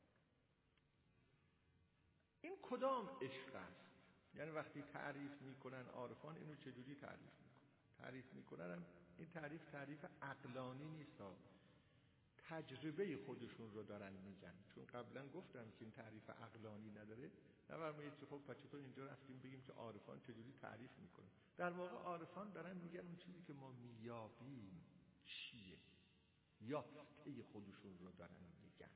این کدام عشق است؟ یعنی وقتی تعریف میکنن عارفان اینو چجوری تعریف میکنن؟ این تعریف عقلانی نیست، تجربه خودشون رو دارن میگن. چون قبلا گفتم که این تعریف عقلانی نداره، نفرمایید که خب پس چطور اینجا رفتیم بگیم که عارفان چجوری تعریف میکنن. در واقع عارفان دارن میگن اون چیزی که ما میابیم چیه، یافته خودشون رو دارن میگن.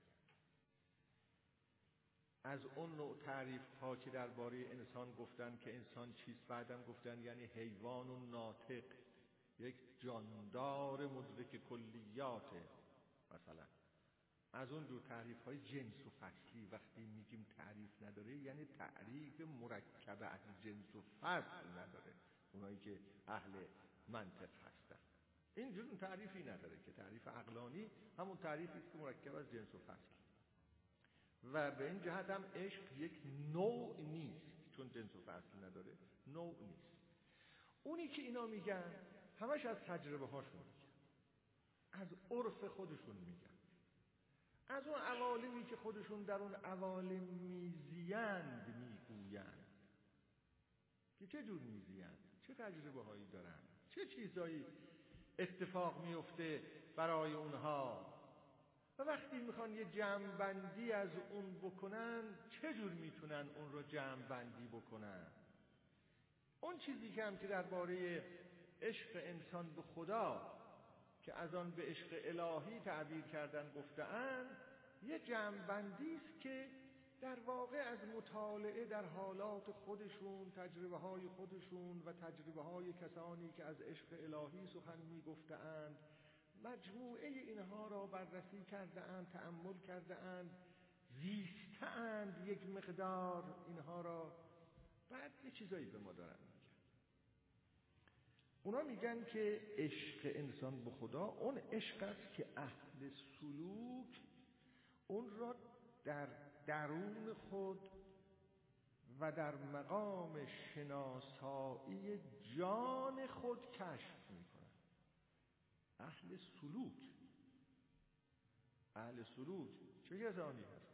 از اون نوع تعریف ها که درباره انسان گفتن که انسان چیست، بعدم گفتن یعنی حیوان و ناطق، یک جاندار مدرک کلیاته. مثلا از اون جور تعریف های جنس و فصلی وقتی میگیم تعریف نداره، یعنی تعریف مرکب از جنس و فصل نداره. اونایی که اهل منطق هستن اینجور تعریفی نداره که تعریف عقلانی همون تعریفی است که مرکب از جنس و فصل. و به این جهت هم عشق یک نوع نیست، چون جنس و فصل نداره، نوع نیست. اونی که اینا میگن همش از تجربه هاشون میگن، از عرف خودشون میگن، از اون عوالمی که خودشون در اون عوالم میزیند میگویند که چه جور میزیند، چه تجربه هایی دارن، چه چیزایی اتفاق میفته برای اونها، و وقتی میخوان یه جمع‌بندی از اون بکنن چه جور میتونن اون رو جمع‌بندی بکنن. اون چیزی که هم که درباره عشق انسان به خدا که از آن به عشق الهی تعبیر کردن گفته‌اند، یه جمع‌بندی است که در واقع از مطالعه در حالات خودشون، تجربه‌های خودشون و تجربه‌های کسانی که از عشق الهی سخن می‌گفته‌اند، مجموعه اینها را بررسی کرده‌اند، تأمل کرده‌اند، زیسته‌اند یک مقدار اینها را، بعد یه چیزایی به ما دارن میگن. اونا میگن که عشق انسان به خدا اون عشق است که اهل سلوک اون را در درون خود و در مقام شناسایی جان خود کشف میکنن. اهل سلوک، اهل سلوک چه کسانی هست؟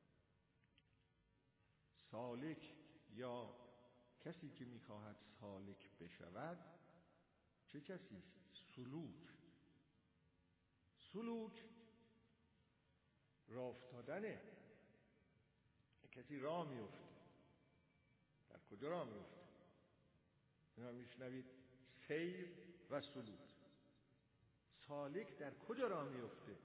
سالک یا کسی که میخواهد سالک بشود چه کسی است؟ سلوک. سلوک راه افتادنه. کسی راه میفته. در کجا راه میفته؟ اینا میشنوید سیر و سلوک. سالک در کجا راه میفته؟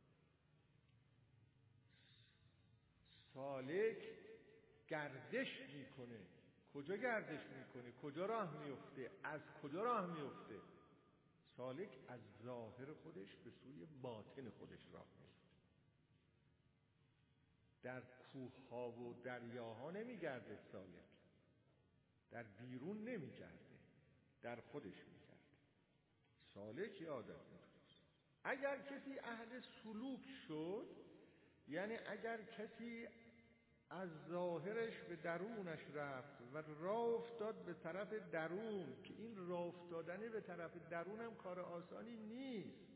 سالک گردش میکنه. کجا گردش میکنه؟ کجا راه میفته؟ از کجا راه میفته؟ سالک از ظاهر خودش به سوی باطن خودش راه میفته. در کوه‌ها و دریاها نمیگرده سالک، در بیرون نمیگرده، در خودش میگرده. سالک یه آدم اینطوریست. اگر کسی اهل سلوک شد، یعنی اگر کسی از ظاهرش به درونش رفت و راه افتاد به طرف درون، که این راه افتادن به طرف درون هم کار آسانی نیست،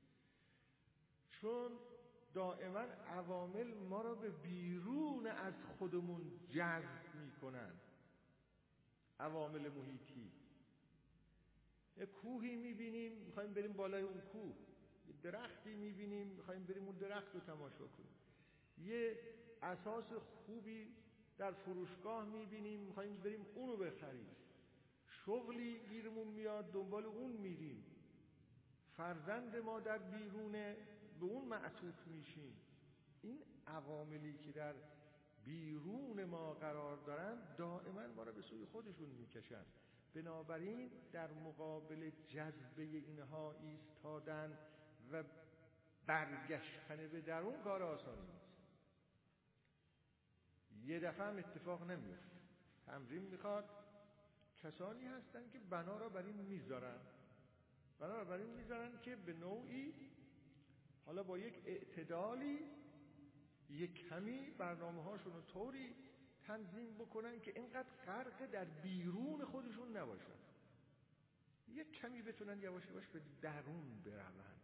چون دائما عوامل ما را به بیرون از خودمون جذب میکنن. عوامل محیطی، یه کوهی میبینیم میخوایم بریم بالای اون کوه، یه درختی میبینیم میخوایم بریم اون درخت رو تماشا کنیم، یه اساس خوبی در فروشگاه میبینیم میخوایم بریم اونو بخریم، شغلی گیرمون میاد دنبال اون میریم، فرزند ما در بیرونه به اون معطوف میشیم. این عواملی که در بیرون ما قرار دارن دائما ما را به سوی خودشون میکشن. بنابراین در مقابل جذبه اینها ایستادن و برگشتن به درون کار آسانی نیست. یه دفعه هم اتفاق نمیفته. تمرین میخواد. کسانی هستن که بنا را بر این میذارن، بنا را بر این میذارن که به نوعی حالا با یک اعتدالی یک کمی برنامه هاشون رو طوری تنظیم بکنن که اینقدر غرق در بیرون خودشون نباشن، یک کمی بتونن یواش یواش به درون برون.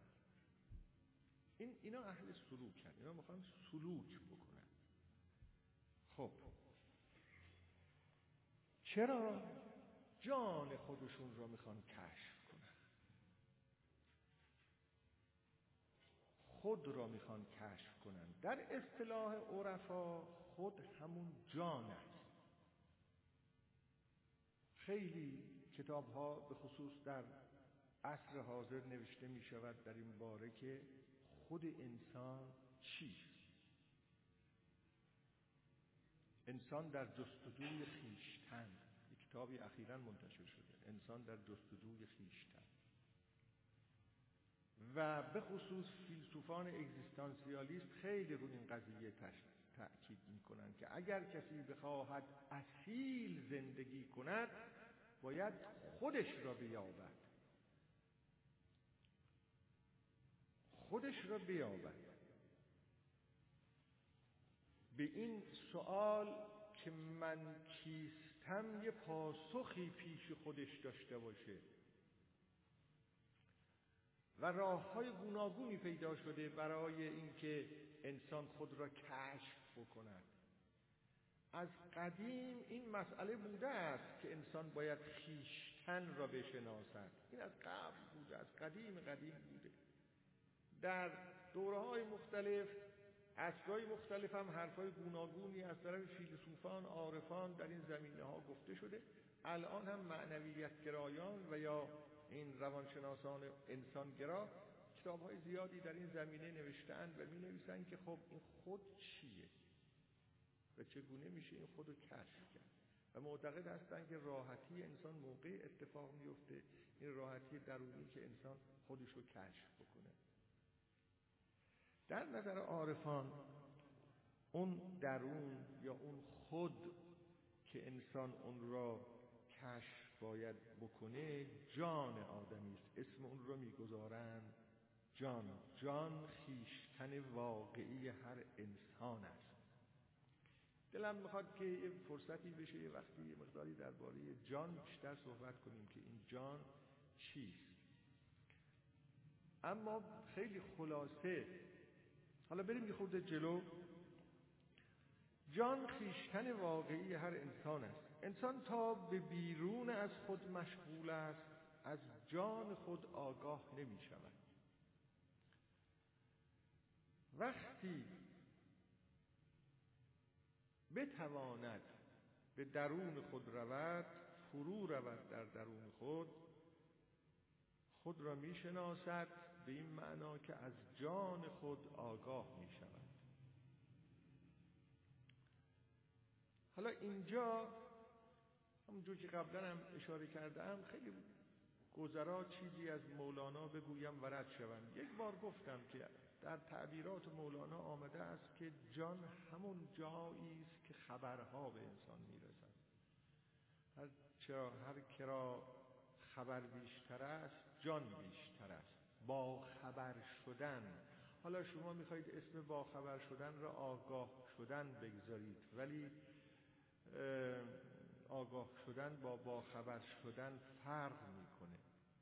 اینا اهل سلوکن، اینا میخوان سلوک بکنن. خب چرا جان خودشون رو میخوان کشف کنن؟ خود را میخوان کشف کنن. در اصطلاح عرفا خود همون جان است. خیلی کتاب ها به خصوص در عصر حاضر نوشته می شود در این باره که خود انسان چیست؟ انسان در جستجوی خویشتن. یک کتابی اخیراً منتشر شده، انسان در جستجوی خویشتن. و به خصوص فیلسوفان اگزیستانسیالیست خیلی روی این قضیه تأکید میکنن که اگر کسی بخواهد اصیل زندگی کند باید خودش را بیابد، خودش را بیابد. به این سوال که من کیستم یه پاسخی پیش خودش داشته باشه و راه‌های گوناگونی پیدا شده برای اینکه انسان خود را کشف بکند. از قدیم این مسئله بوده است که انسان باید خویشتن را بشناسد. این از قبل بوده، از قدیم بوده. در دوره‌های مختلف، عصرهای مختلف هم حرفای گوناگونی از طرف فیلسوفان، عارفان در این زمینه‌ها گفته شده. الان هم معنویت گرایان و یا این روانشناسان انسانگرا کتاب‌های زیادی در این زمینه نوشته‌اند و می‌نویسند که خب این خود چیه و چگونه میشه این خود رو کشف کرد و معتقد هستند که راحتی انسان موقع اتفاق میفته، این راحتی درونی که انسان خودش رو کشف بکنه. در نظر عارفان اون درون یا اون خود که انسان اون را کشف باید بکنه جان آدمی است. اسم اون رو میگذارند جان. جان خویشتن واقعی هر انسان است. دلم میخواد که یه فرصتی بشه یه وقتی یه مقداری درباره جان بیشتر صحبت کنیم که این جان چیست. اما خیلی خلاصه حالا بریم یه خورده جلو. جان خویشتن واقعی هر انسان است. انسان تا به بیرون از خود مشغول است از جان خود آگاه نمی شود. وقتی بتواند به درون خود رود، فرو رود در درون خود را می شناسد، به این معنا که از جان خود آگاه می شود. حالا اینجا همونجور که قبلا هم اشاره کردم خیلی گذرا چیزی از مولانا بگویم و رد شوم. یک بار گفتم که در تعبیرات مولانا آمده است که جان همون جایی است که خبرها به انسان میرسند. هر کرا خبر بیشتر است جان بیشتر است. با خبر شدن، حالا شما میخواید اسم با خبر شدن را آگاه شدن بگذارید، ولی آگاه شدن با خبر شدن فرق میکنه.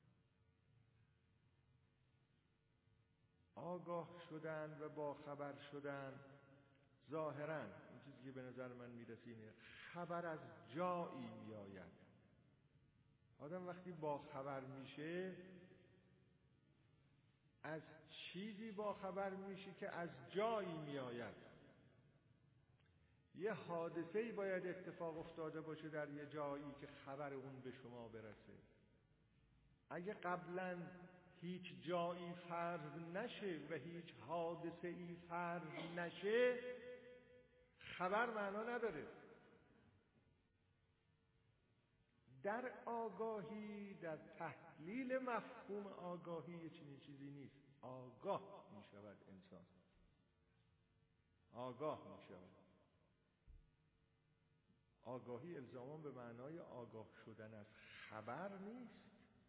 آگاه شدن و با خبر شدن ظاهراً این چیزی که به نظر من میرسینه خبر از جایی میآید. آدم وقتی با خبر میشه از چیزی با خبر میشه که از جایی میآید. یه حادثه‌ای باید اتفاق افتاده باشه در یه جایی که خبر اون به شما برسه. اگه قبلاً هیچ جایی فرض نشه و هیچ حادثه‌ای فرض نشه خبر معنا نداره. در آگاهی، در تحلیل مفهوم آگاهی یه چنین چیزی نیست. آگاه می شود انسان، آگاه می شود. آگاهی الزاما به معنای آگاه شدن از خبر نیست.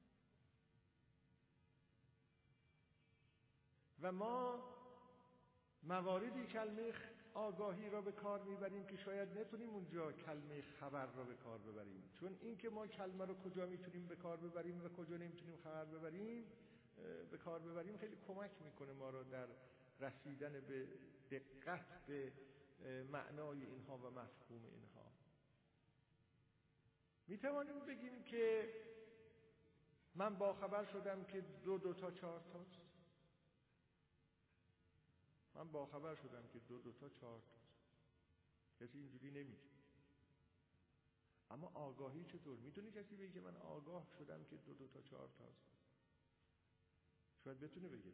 و ما مواردی کلمه آگاهی را به کار میبریم که شاید نتونیم اونجا کلمه خبر را به کار ببریم، چون این که ما کلمه رو کجا میتونیم به کار ببریم و کجا نمیتونیم خبر ببریم به کار ببریم خیلی کمک میکنه ما رو در رسیدن به دقت به معنای اینها و مفهوم اینها. میتوانیم بگیم که من با خبر شدم که دو تا چهار تاست. من با خبر شدم که دو تا چهار تاست. کسی اینجوری نمیگه. اما آگاهی چطور؟ میتونه کسی بگه که من آگاه شدم که دو تا چهار تاست؟ شاید بتونه بگه.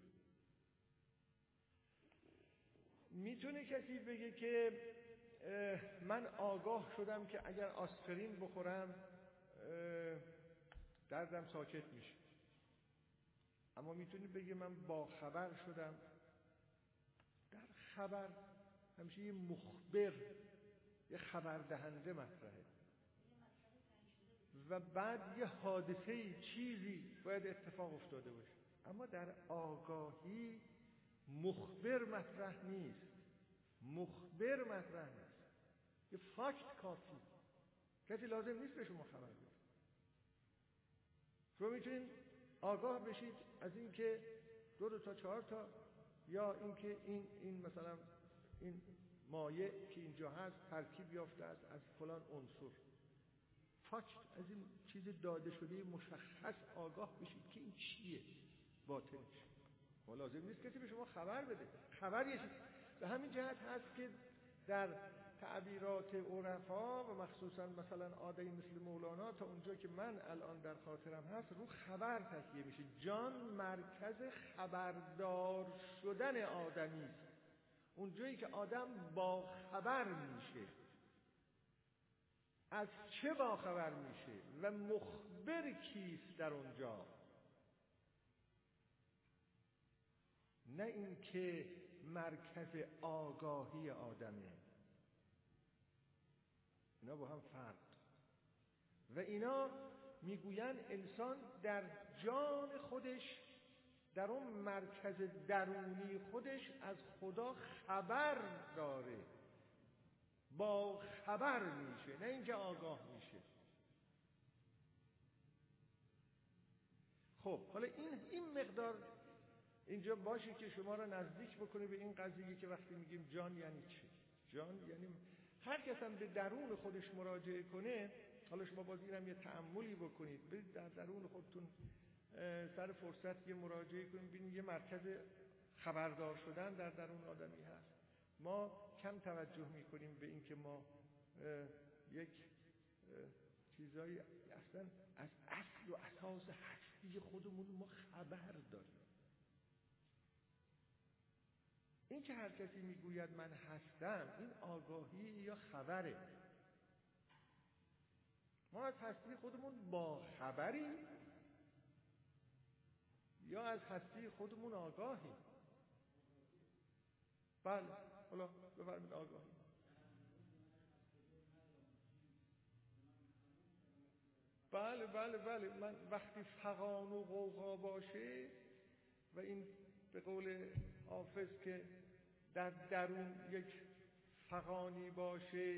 میتونه کسی بگه که من آگاه شدم که اگر آسپرین بخورم دردم ساکت میشه. اما میتونه بگه من با خبر شدم. در خبر همیشه یه مخبر، یه خبر دهنده مطرحه و بعد یه حادثه چیزی باید اتفاق افتاده باشه. اما در آگاهی مخبر مطرح نیست. مخبر مطرح نیست. یه فاکت کافی. کسی لازم نیست به شما خبر بده. شما میتونید آگاه بشید از این که دو تا چهار تا، یا اینکه این مثلا این مایع که اینجا هست ترکیب یافته است از فلان عنصر. فاکت از این چیز داده شده مشخص آگاه بشید که این چیه باطنش. ما لازم نیست کسی به شما خبر بده. خبر یه چیز. به همین جهت هست که در تعبیرات عرفا و مخصوصا مثلا آدمی مثل مولانا تا اونجا که من الان در خاطرم هست رو خبر تکیه میشه. جان مرکز خبردار شدن آدمی است. اونجایی که آدم با خبر میشه. از چه با خبر میشه و مخبر کیست در اونجا؟ نه اینکه مرکز آگاهی آدمه. اینا با هم فرق. و اینا میگوین انسان در جان خودش، در اون مرکز درونی خودش از خدا خبر داره، با خبر میشه، نه اینکه آگاه میشه. خب حالا این مقدار اینجا باشه که شما را نزدیک بکنه به این قضیه که وقتی میگیم جان یعنی چه؟ جان یعنی هر کس هم به درون خودش مراجعه کنه. حالا شما باز اینم یه تأملی بکنید، برید در درون خودتون سر فرصت یه مراجعه کنید، ببینید یه مرکز خبردار شدن در درون آدمی هست. ما کم توجه میکنیم به این که ما یک چیزایی اصلا از اصل و اساس هستی خودمون ما خبر داریم. این که هر کسی میگوید من هستم، این آگاهی یا خبره؟ ما از هستی خودمون با خبریم یا از هستی خودمون آگاهیم؟ بله، حالا بفرمایید آگاهی. بله بله بله، من وقتی فغان و غوغا باشه و این به قول حافظ که در درون یک فغانی باشه،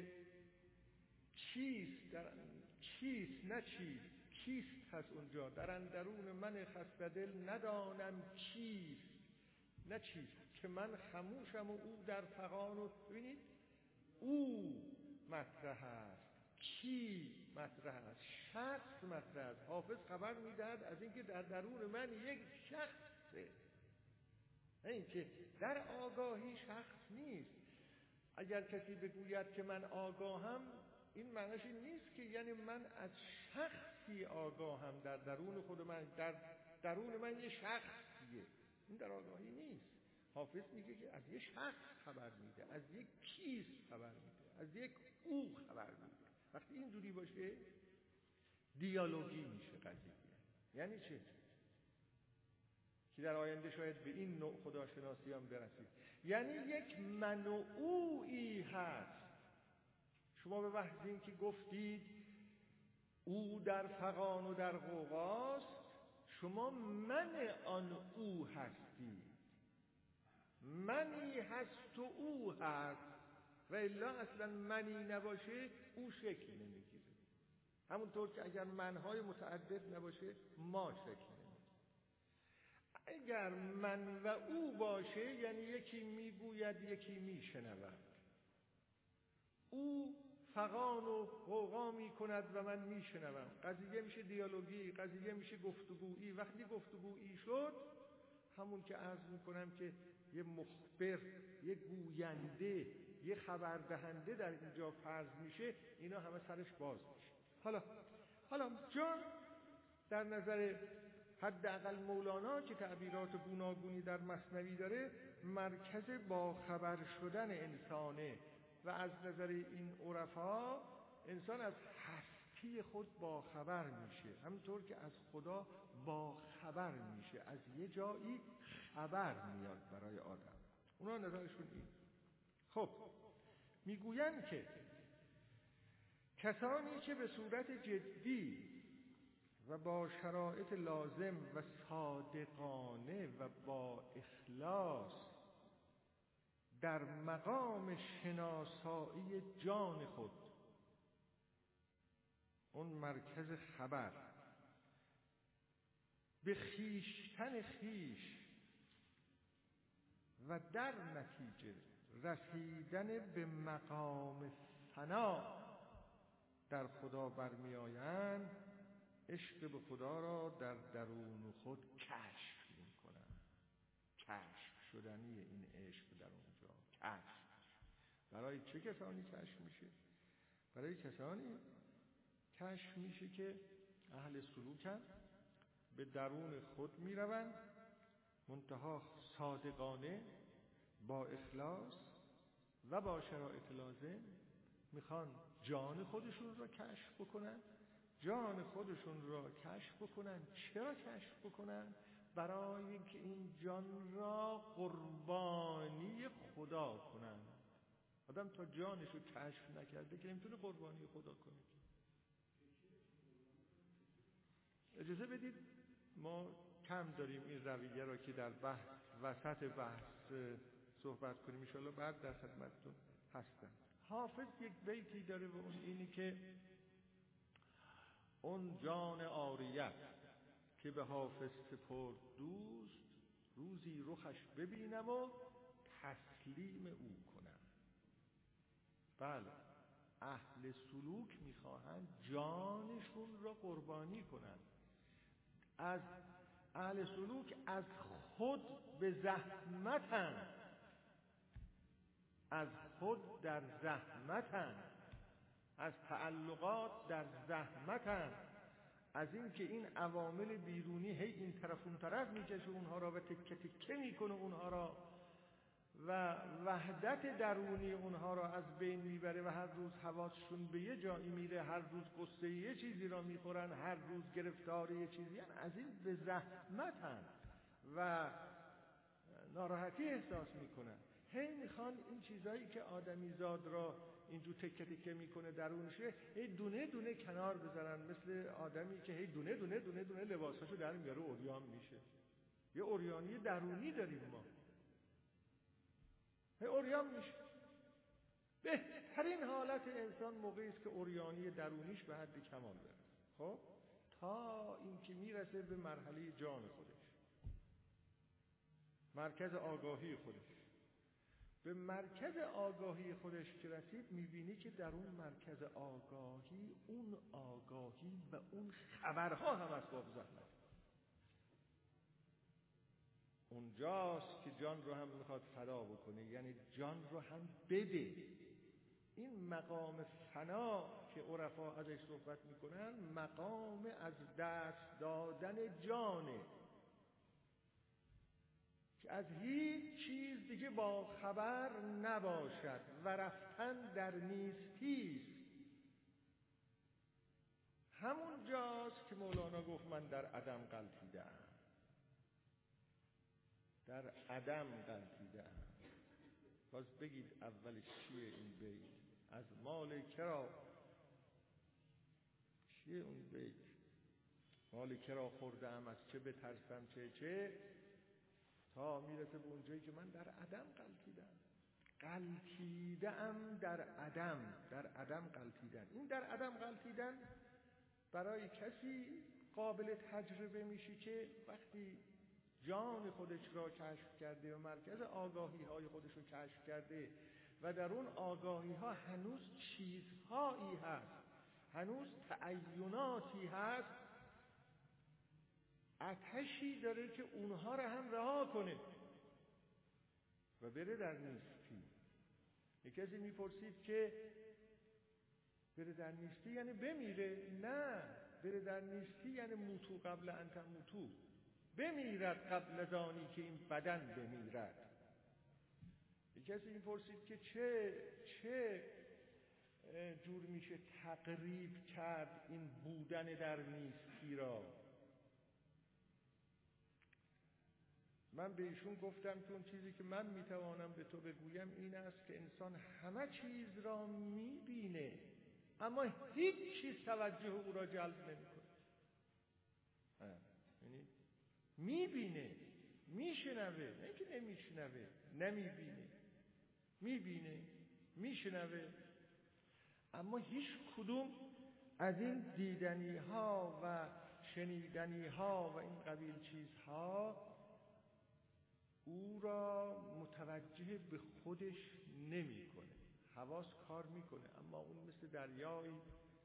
چیست نه کیست هست اونجا؟ در اندرون من خسته دل ندانم چیست نه چیست، که من خموشم و او در فغان. و ببینید او مطرح است، کی مطرح است، شخص مطرح است. حافظ خبر میدهد از اینکه در درون من یک شخصه، نه اینکه در آگاهی شخص نیست. اگر کسی بگوید که من آگاهم، این معنیش نیست که یعنی من از شخصی آگاهم. در درون خود من، در درون من یه شخصیه، این در آگاهی نیست. حافظ میگه که از یه شخص خبر میده، از یک کیست خبر میده، از یک او خبر میده. وقتی اینجوری باشه دیالوگی میشه قضیه. یعنی چه؟ که در آینده شاید به این نوع خداشناسی هم برسید. یعنی یک من و اویی هست. شما به محض اینکه گفتید او در فغان و در غوغاست، شما من آن او هستید. منی هست و او هست، و الا اصلا منی نباشه او شکل نمیگیره. همونطور که اگر منهای متعدد نباشه ما شکل نمیگیره. اگر من و او باشه یعنی یکی میگوید یکی میشنود. او فغان و غوغا میکند و من میشنوم. قضیه میشه دیالوگی، قضیه میشه گفتگویی. وقتی گفتگویی شد، همون که عرض میکنم که یه مخبر، یه گوینده، یه خبردهنده در اینجا فرض میشه، اینا همه سرش باز میشه. حالا جان در نظر حداقل مولانا که تعبیرات گوناگونی در مثنوی داره، مرکز با خبر شدن انسانه. و از نظر این عرفا انسان از هستی خود با خبر میشه، همونطور که از خدا با خبر میشه. از یه جایی خبر میاد برای آدم. اونا نظرشون این. خب میگوین که کسانی که به صورت جدی و با شرایط لازم و صادقانه و با اخلاص در مقام شناسایی جان خود، اون مرکز خبر، به خیشتن خیش و در نتیجه رسیدن به مقام فنا در خدا برمی آیند، عشق به خدا را در درون خود کشف می کنند. کشف شدنی این عشق در اونجا کشف. برای چه کسانی کشف میشه؟ برای کسانی کشف میشه که اهل سلوکن، به درون خود میروند، منتها صادقانه با اخلاص و با شرایط لازم میخوان جان خودشون را کشف بکنن. جان خودشون را کشف بکنن. چرا کشف بکنن؟ برای اینکه این جان را قربانی خدا کنن. آدم تا جانش رو کشف نکرده که نمیتونه قربانی خدا کنه. اجازه بدید ما کم داریم این رویه را که در وسط بحث صحبت کنیم. ان شاءالله بعد در خدمتتون هستم. حافظ یک بیتی داره و اون اینی که اون جان عاریت که به حافظ سپرد دوست، روزی رخش ببینم و تسلیم او کنم. بله، اهل سلوک میخواهند جانشون را قربانی کنند. از اهل سلوک از خود به زحمتند، از خود در زحمتند، از تعلقات در زحمتند، از این که این عوامل بیرونی هی این طرف اون طرف میکشه اونها را و تکه تکه میکنه اونها را و وحدت درونی اونها را از بین میبره و هر روز حواسشون به یه جایی میره، هر روز قصه یه چیزی را میخورن، هر روز گرفتار یه چیزی هن. از این به زحمتن و ناراحتی احساس میکنن. هی میخوان این چیزایی که آدمی زاد را اینجور تکه تکه میکنه درونشه هی دونه دونه کنار بذارن، مثل آدمی که هی دونه دونه دونه دونه لباساشو در میاره و عریان میشه. یه عریانی درونی داریم ما، هی عریان میشه. بهترین حالت انسان موقعی است که عریانی درونیش به حد کمال برسه. خب تا اینکه میرسه به مرحله جان خودش، مرکز آگاهی خودش. به مرکز آگاهی خودش که رسید میبینی که در اون مرکز آگاهی اون آگاهی و اون خبرها هم اسباب زحمت. اونجاست که جان رو هم میخواد فدا بکنه، یعنی جان رو هم بده. این مقام فنا که عرفا ازش صحبت میکنن مقام از دست دادن جانه که از هیچ چیز دیگه با خبر نباشد و رفتن در نیستیست. همون جاست که مولانا گفت من در عدم غلطیدم، در عدم غلطیدم. باز بگید اولش چیه این بیت؟ از مال کرا، چیه اون بیت؟ مال کرا خوردم از چه بترسم چه تا میرسه به اونجایی که من در عدم غلطیدم در عدم، در عدم غلطیدن. این در عدم غلطیدن برای کسی قابل تجربه میشه که وقتی جان خودش را کشف کرده و مرکز آگاهی های خودش رو کشف کرده و در اون آگاهی ها هنوز چیزهایی هست، هنوز تعیناتی هست، آتشی داره که اونها را هم رها کنه و بره در نیستی. یک کسی میپرسید که بره در نیستی یعنی بمیره؟ نه، بره در نیستی یعنی موتو قبل ان تموتو، بمیرد قبل زانی که این بدن بمیرد. یک کسی میپرسید که چه جور میشه تقریب کرد این بودن در نیستی را؟ من به ایشون گفتم که اون چیزی که من میتوانم به تو بگویم این است که انسان همه چیز را میبینه اما هیچ چیز توجه او را جلب نمیکنه. یعنی میبینه، میشنوه، نه که نمیشنوه، نمیبینه، میبینه، میشنوه، اما هیچ کدوم از این دیدنی ها و شنیدنی ها و این قبیل چیزها او را متوجه به خودش نمیکنه. حواس کار میکنه اما اون مثل دریای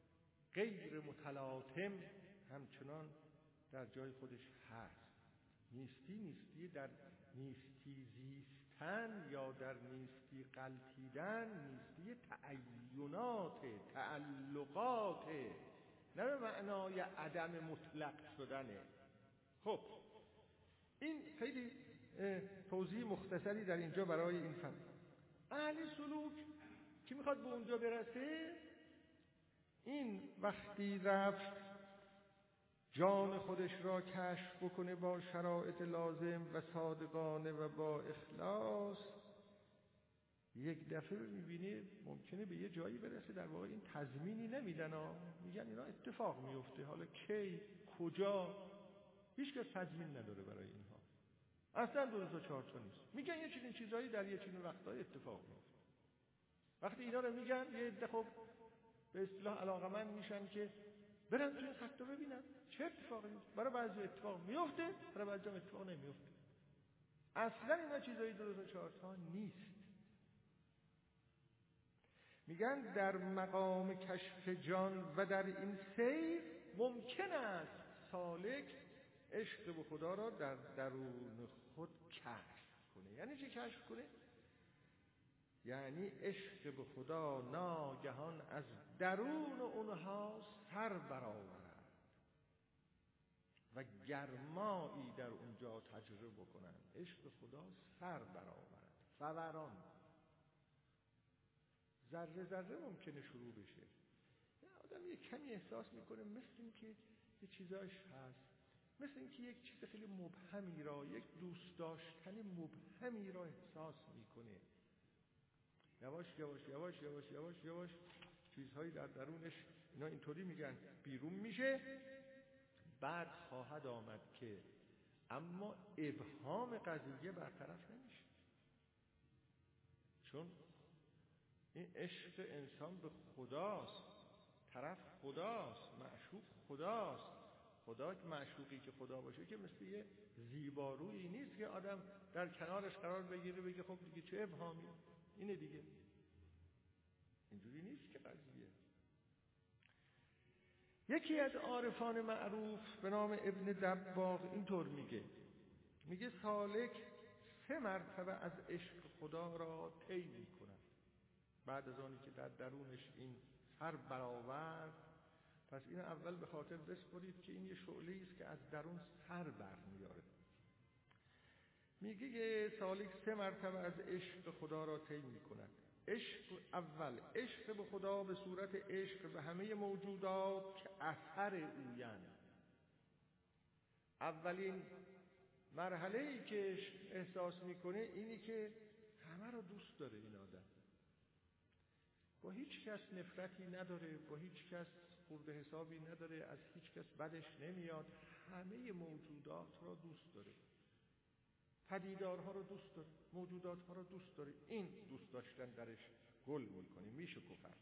غیر متلاطم همچنان در جای خودش هست. نیستی در نیستی زیستن یا در نیستی غلطیدن، نیستی تعینات، تعلقات، نه به معنای عدم مطلق شدنه. خب این خیلی توضیح مختصری در اینجا برای این فهم. اهل سلوک کی میخواد به اونجا برسه؟ این وقتی رفت جان خودش را کشف بکنه با شرایط لازم و صادقانه و با اخلاص، یک دفعه میبینه ممکنه به یه جایی برسه در واقع این تضمینی نمیدن میگن اینا اتفاق میفته، حالا کی کجا هیچ کس تضمین نداره برای اینها، اصلا 2 تا 4 تا نیست. میگن یه چنین چیزایی در یه چنین وقتایی اتفاق میفته. وقتی اینا رو میگن یه عده خب به اصطلاح علاقمند میشن که برن تو این خطا ببینن چه اتفاقی میفته. برای بعضی اتفاق میفته، برای بعضی اتفاق نمیفته. اصلا اینا چیزایی 2 تا 4 تا نیست. میگن در مقام کشف جان و در این سیر ممکن است سالک عشق به خدا را در درون خود کشف کنه. یعنی چی کشف کنه؟ یعنی عشق به خدا ناگهان از درون اونها سر برآورد و گرمایی در اونجا تجربه بکنن. عشق خدا سر برآورد، فوران، ذره ذره ممکنه شروع بشه. آدم یک کمی احساس میکنه مثل این که یه چیزاش هست، مثل این که یک چیز خیلی مبهمی را، یک دوست داشتن مبهمی را احساس میکنه. یواش یواش یواش یواش یواش یواش چیزهایی در درونش اینا اینطوری میگن بیرون میشه. بعد خواهد آمد که اما ابهام قضیه برطرف نمیشه، چون این عشق انسان به خداست، طرف خداست، معشوق خداست. خدا معشوقی که خدا باشه که مثل یه زیبارویی نیست که آدم در کنارش قرار بگیره بگه خب دیگه چه ابهامی اینه دیگه. اینجوری نیست که قضیه. یکی از عارفان معروف به نام ابن دباغ اینطور میگه سالک 3 مرتبه از عشق خدا را طی میکنه. بعد از آنی که در درونش این سر برآورد، پس این اول به خاطر بسپرید که این یه شعله‌ای است که از درون سر برمیاره. میگه سالک 3 مرتبه از عشق خدا را طی میکند. عشق اول، عشق به خدا به صورت عشق به همه موجودات که اثر اویند. اولین مرحله‌ای که احساس میکنه اینی که همه را دوست داره. این آدم با هیچ کس نفرتی نداره، با هیچ کس خورده حسابی نداره، از هیچ کس بدش نمیاد، همه موجودات را دوست داره، پدیدارها را دوست داره، موجوداتها را دوست داره. این دوست داشتن درش گل میکنه، میشکفد.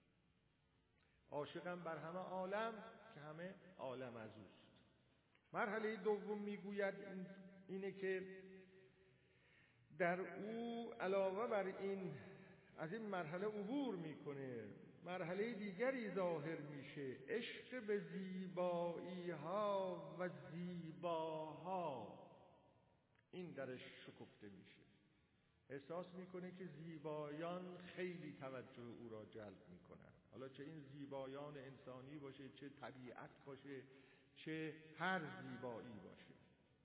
عاشقم بر همه عالم که همه عالم از اوست. مرحله دوم میگوید اینه که در او علاوه بر این از این مرحله عبور میکنه، مرحله دیگری ظاهر میشه، عشق به زیبایی ها و زیباها. این درش شکفته میشه، احساس میکنه که زیبایان خیلی توجه او را جلب میکنن. حالا چه این زیبایان انسانی باشه، چه طبیعت باشه، چه هر زیبایی باشه.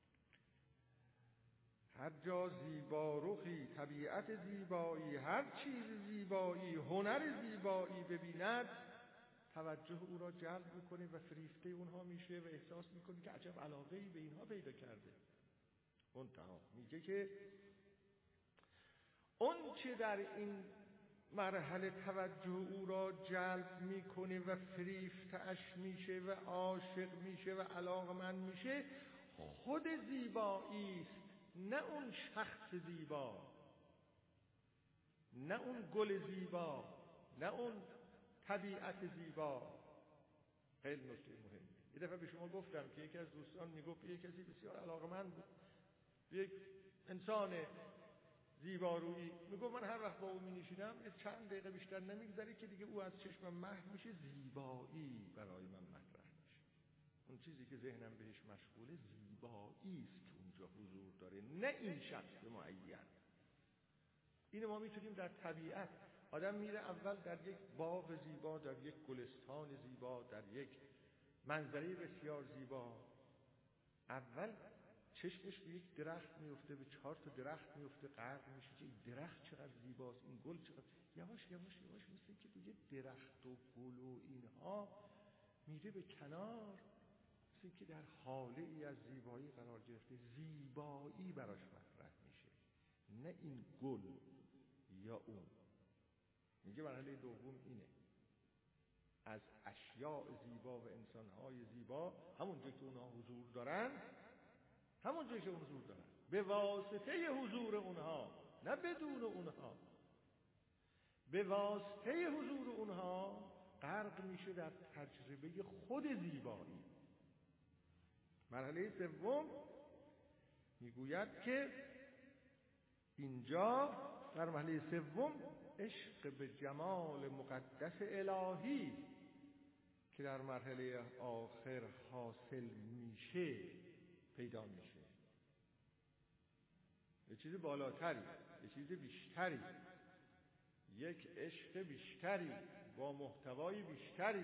هر جا زیبارخی، طبیعت زیبایی، هر چیز زیبایی، هنر زیبایی ببیند، توجه او را جلب میکنه و فریفته اونها میشه و احساس میکنه که عجب علاقه‌ای به اینها پیدا کرده. منتها میگه که اون چه در این مرحله توجه او را جلب میکنه و فریفته‌اش میشه و عاشق میشه و علاقمند میشه، خود زیبایی است، نه اون شخص زیبا، نه اون گل زیبا، نه اون طبیعت زیبا. خیلی نکته مهمه. یه دفعه به شما گفتم که یکی از دوستان میگفت یک کسی بسیار علاقمند بود، یک انسان زیبارویی، میگفت من هر وقت با او می‌نشینم یه چند دقیقه بیشتر نمیگذره که دیگه او از چشمم محو میشه، زیبایی برای من مطرح میشه. اون چیزی که ذهنم بهش مشغوله زیبایی است که اون اونجا حضور داره، نه این شخص معین. اینو ما میتونیم در طبیعت، آدم میره اول در یک باغ زیبا، در یک گلستان زیبا، در یک منظره بسیار زیبا، اول چشمش به یک درخت میفته، به 4 تا درخت میفته، غرق میشه که این درخت چقدر زیباست، این گل چقدر، یواش یواش یواش مثل که دیگه درخت و گل و اینها میره به کنار، مثل که در حاله ای از زیبایی قرار گرفته، زیبایی براش مطرح میشه، نه این گل یا اون. میگه مرحله دوم اینه، از اشیاء زیبا و انسانهای زیبا همونجا که اونها حضور دارن، همونجا که حضور دارن، به واسطه حضور اونها، نه بدون اونها، به واسطه حضور اونها غرق میشه در تجربه خود زیبایی. مرحله سوم میگوید که اینجا در مرحله سوم عشق به جمال مقدس الهی که در مرحله آخر حاصل میشه پیدا میشه. یه چیز بالاتری، یه چیز بیشتری، یک عشق بیشتری با محتوای بیشتری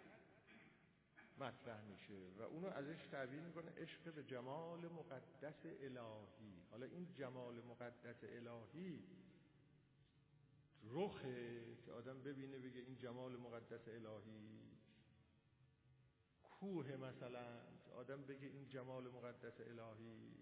مطرح میشه و اونو ازش تعبیر میکنه عشق به جمال مقدس الهی. حالا این جمال مقدس الهی رخه که آدم ببینه بگه این جمال مقدس الهی، کوه مثلا آدم بگه این جمال مقدس الهی.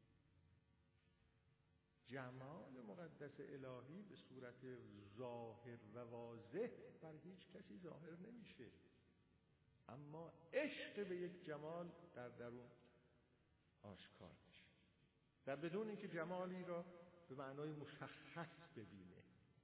جمال مقدس الهی به صورت ظاهر و واضح بر هیچ کسی ظاهر نمیشه، اما عشق به یک جمال در درون آشکار میشه و بدون اینکه جمالی را به معنای مشخص ببینه.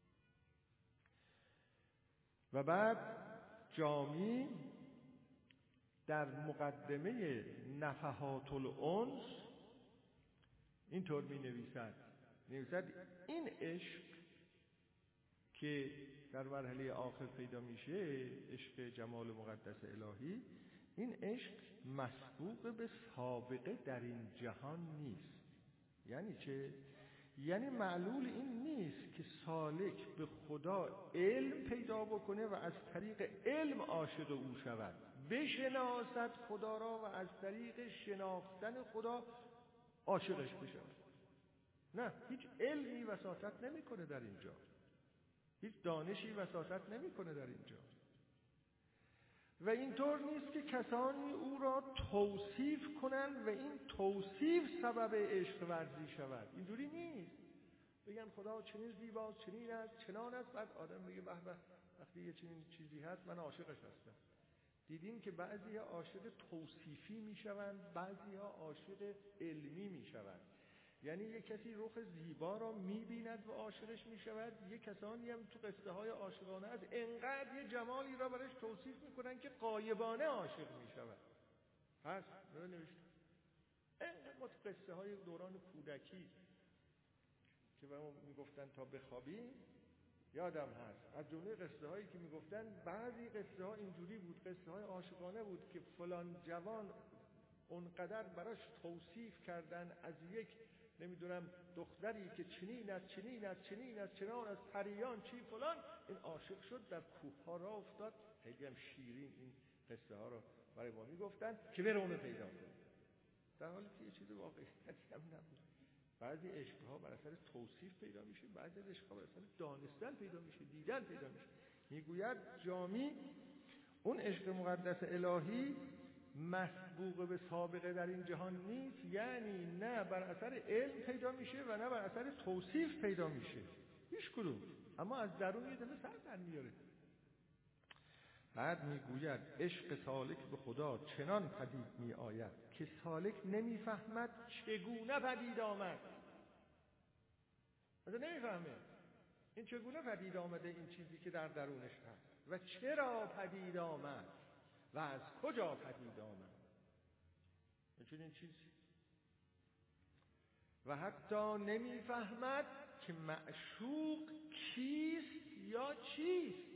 و بعد جامی در مقدمه نفحات الانس اینطور می نویسد این عشق که در مرحله آخر پیدا میشه، عشق جمال مقدس الهی، این عشق مسبوق به سابقه در این جهان نیست. یعنی چه؟ یعنی معلول این نیست که سالک به خدا علم پیدا بکنه و از طریق علم عاشق او شود، بشناسد خدا را و از طریق شناختن خدا عاشقش بشود. نه، هیچ علمی وساطت نمیکنه در اینجا، هیچ دانشی وساطت نمیکنه در اینجا. و اینطور نیست که کسانی او را توصیف کنند و این توصیف سبب عشق ورزی شود. اینجوری نیست بگن خدا چنین زیباست، چنین است، چنان است، بعد آدم میگه به به وقتی یه چنین چیزی هست من عاشقش هستم. دیدیم که بعضی‌ها عاشق توصیفی میشوند، بعضی‌ها عاشق علمی میشوند. یعنی یک کسی رخ زیبا را می‌بیند و عاشقش می‌شود، یک کسانی هم تو قصه های عاشقانه از انقدر یه جمالی را برش توصیف می‌کنن که غایبانه عاشق می‌شود. پس نوشت انقدر ما تو قصه های دوران کودکی که به ما میگفتن تا بخوابیم یادم هست، از جمله قصه هایی که میگفتن بعضی قصه ها اینجوری بود، قصه های عاشقانه بود که فلان جوان اونقدر براش توصیف کردن از یک نمیدونم دختری که چنین است، چنین است، چنین است، چنان است، پریان چی فلان، این عاشق شد، در کوه ها راه افتاد. خیلی هم شیرین این قصه ها رو برای ما میگفتن که بره اونو پیدا کنه، در حالی که یه چیز واقعیتی هم نبود. بعضی عشق ها بر اثر توصیف پیدا میشه، بعضی عشق ها بر اثر دانستن پیدا میشه، دیدن پیدا میشه. میگوید جامی اون عشق مقدس الهی مسبوق به سابقه در این جهان نیست، یعنی نه بر اثر علم پیدا میشه و نه بر اثر توصیف پیدا میشه، هیچ کدوم، اما از درون یه دفعه سر در میاره. بعد میگوید عشق سالک به خدا چنان پدید می آید که سالک نمیفهمد چگونه پدید آمد. مثلا نمیفهمه این چگونه پدید آمده، این چیزی که در درونش هست و چرا پدید آمد و از کجا پدید آمد، این چیزی. و حتی نمیفهمد که معشوق کیست یا چیست.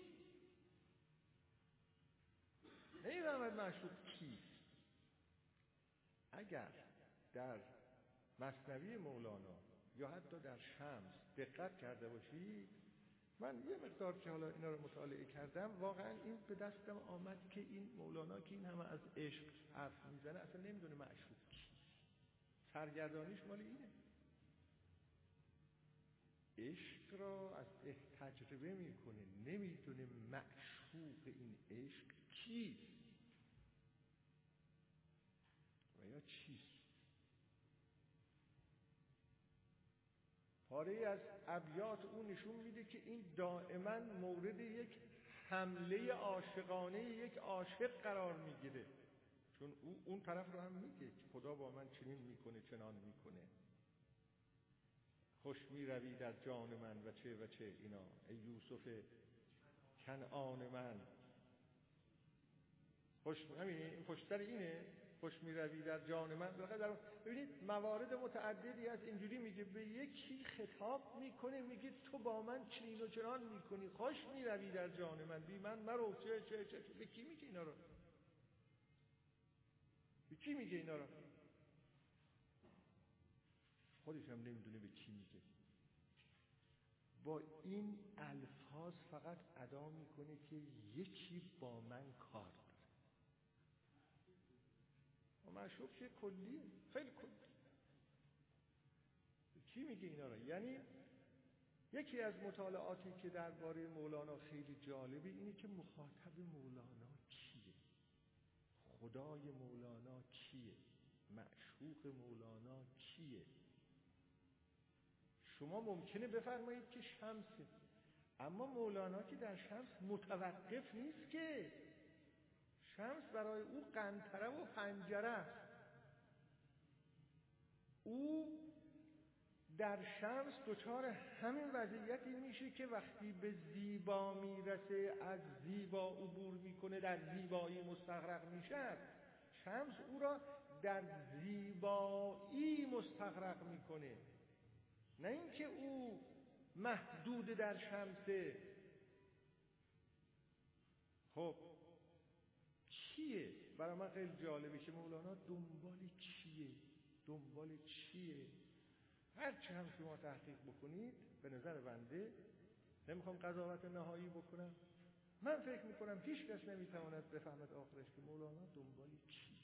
نمیفهمد معشوق کیست. اگر در مثنوی مولانا یا حتی در شمس دقت کرده باشید، من یه مقدار که حالا اینا رو مطالعه کردم، واقعا این به دستم آمد که این مولانا که این همه از عشق حرف میزنه اصلا نمیدونه معشوق کی، سرگردانیش مال اینه. عشق را از تجربه میکنه، نمیدونه معشوق این عشق کیست و یا چیست. پاره از ابیات اون نشون میده که این دائما مورد یک حمله عاشقانه یک عاشق قرار میگیره، چون اون طرف رو هم میگه که خدا با من چنین میکنه چنان میکنه. خوش میروید از جان من و چه اینا، ای یوسف کنعان من. خوش همینه، این پشتر اینه، خوش میروید از جان من. ببینید موارد متعددی از اینجوری میگه، به یکی خطاب میکنه میگه تو با من چنین و چنان میکنی، خوش میروید از جان من، بی من مرو چه. به کی میگه اینا رو؟ به کی میگه اینا رو؟ خودش هم نمیدونه به کی میگه. با این الفاظ فقط ادا میکنه که یکی با من کار داره. و معشوق که کلیه، خیلی کلی. کی میگه اینا رو؟ یعنی یکی از مطالعاتی که درباره مولانا خیلی جالبه اینه که مخاطب مولانا کیه، خدای مولانا کیه، معشوق مولانا کیه. شما ممکنه بفرمایید که شمسه، اما مولانا که در شمس متوقف نیست که، شمس برای او قنطره و پنجره است. او در شمس دچار همین وضعیتی میشه که وقتی به زیبا میرسه از زیبا عبور میکنه، در زیبایی مستغرق میشه. شمس او را در زیبایی مستغرق میکنه، نه اینکه او محدود در شمسه. خب کیه؟ برای من خیلی جالبه که مولانا دنبال چیه؟ هرچی هم شما تحقیق بکنید، به نظر بنده، نمیخوام قضاوت نهایی بکنم، من فکر میکنم هیچ کس نمیتواند بفهمد آخرش که مولانا دنبال کی.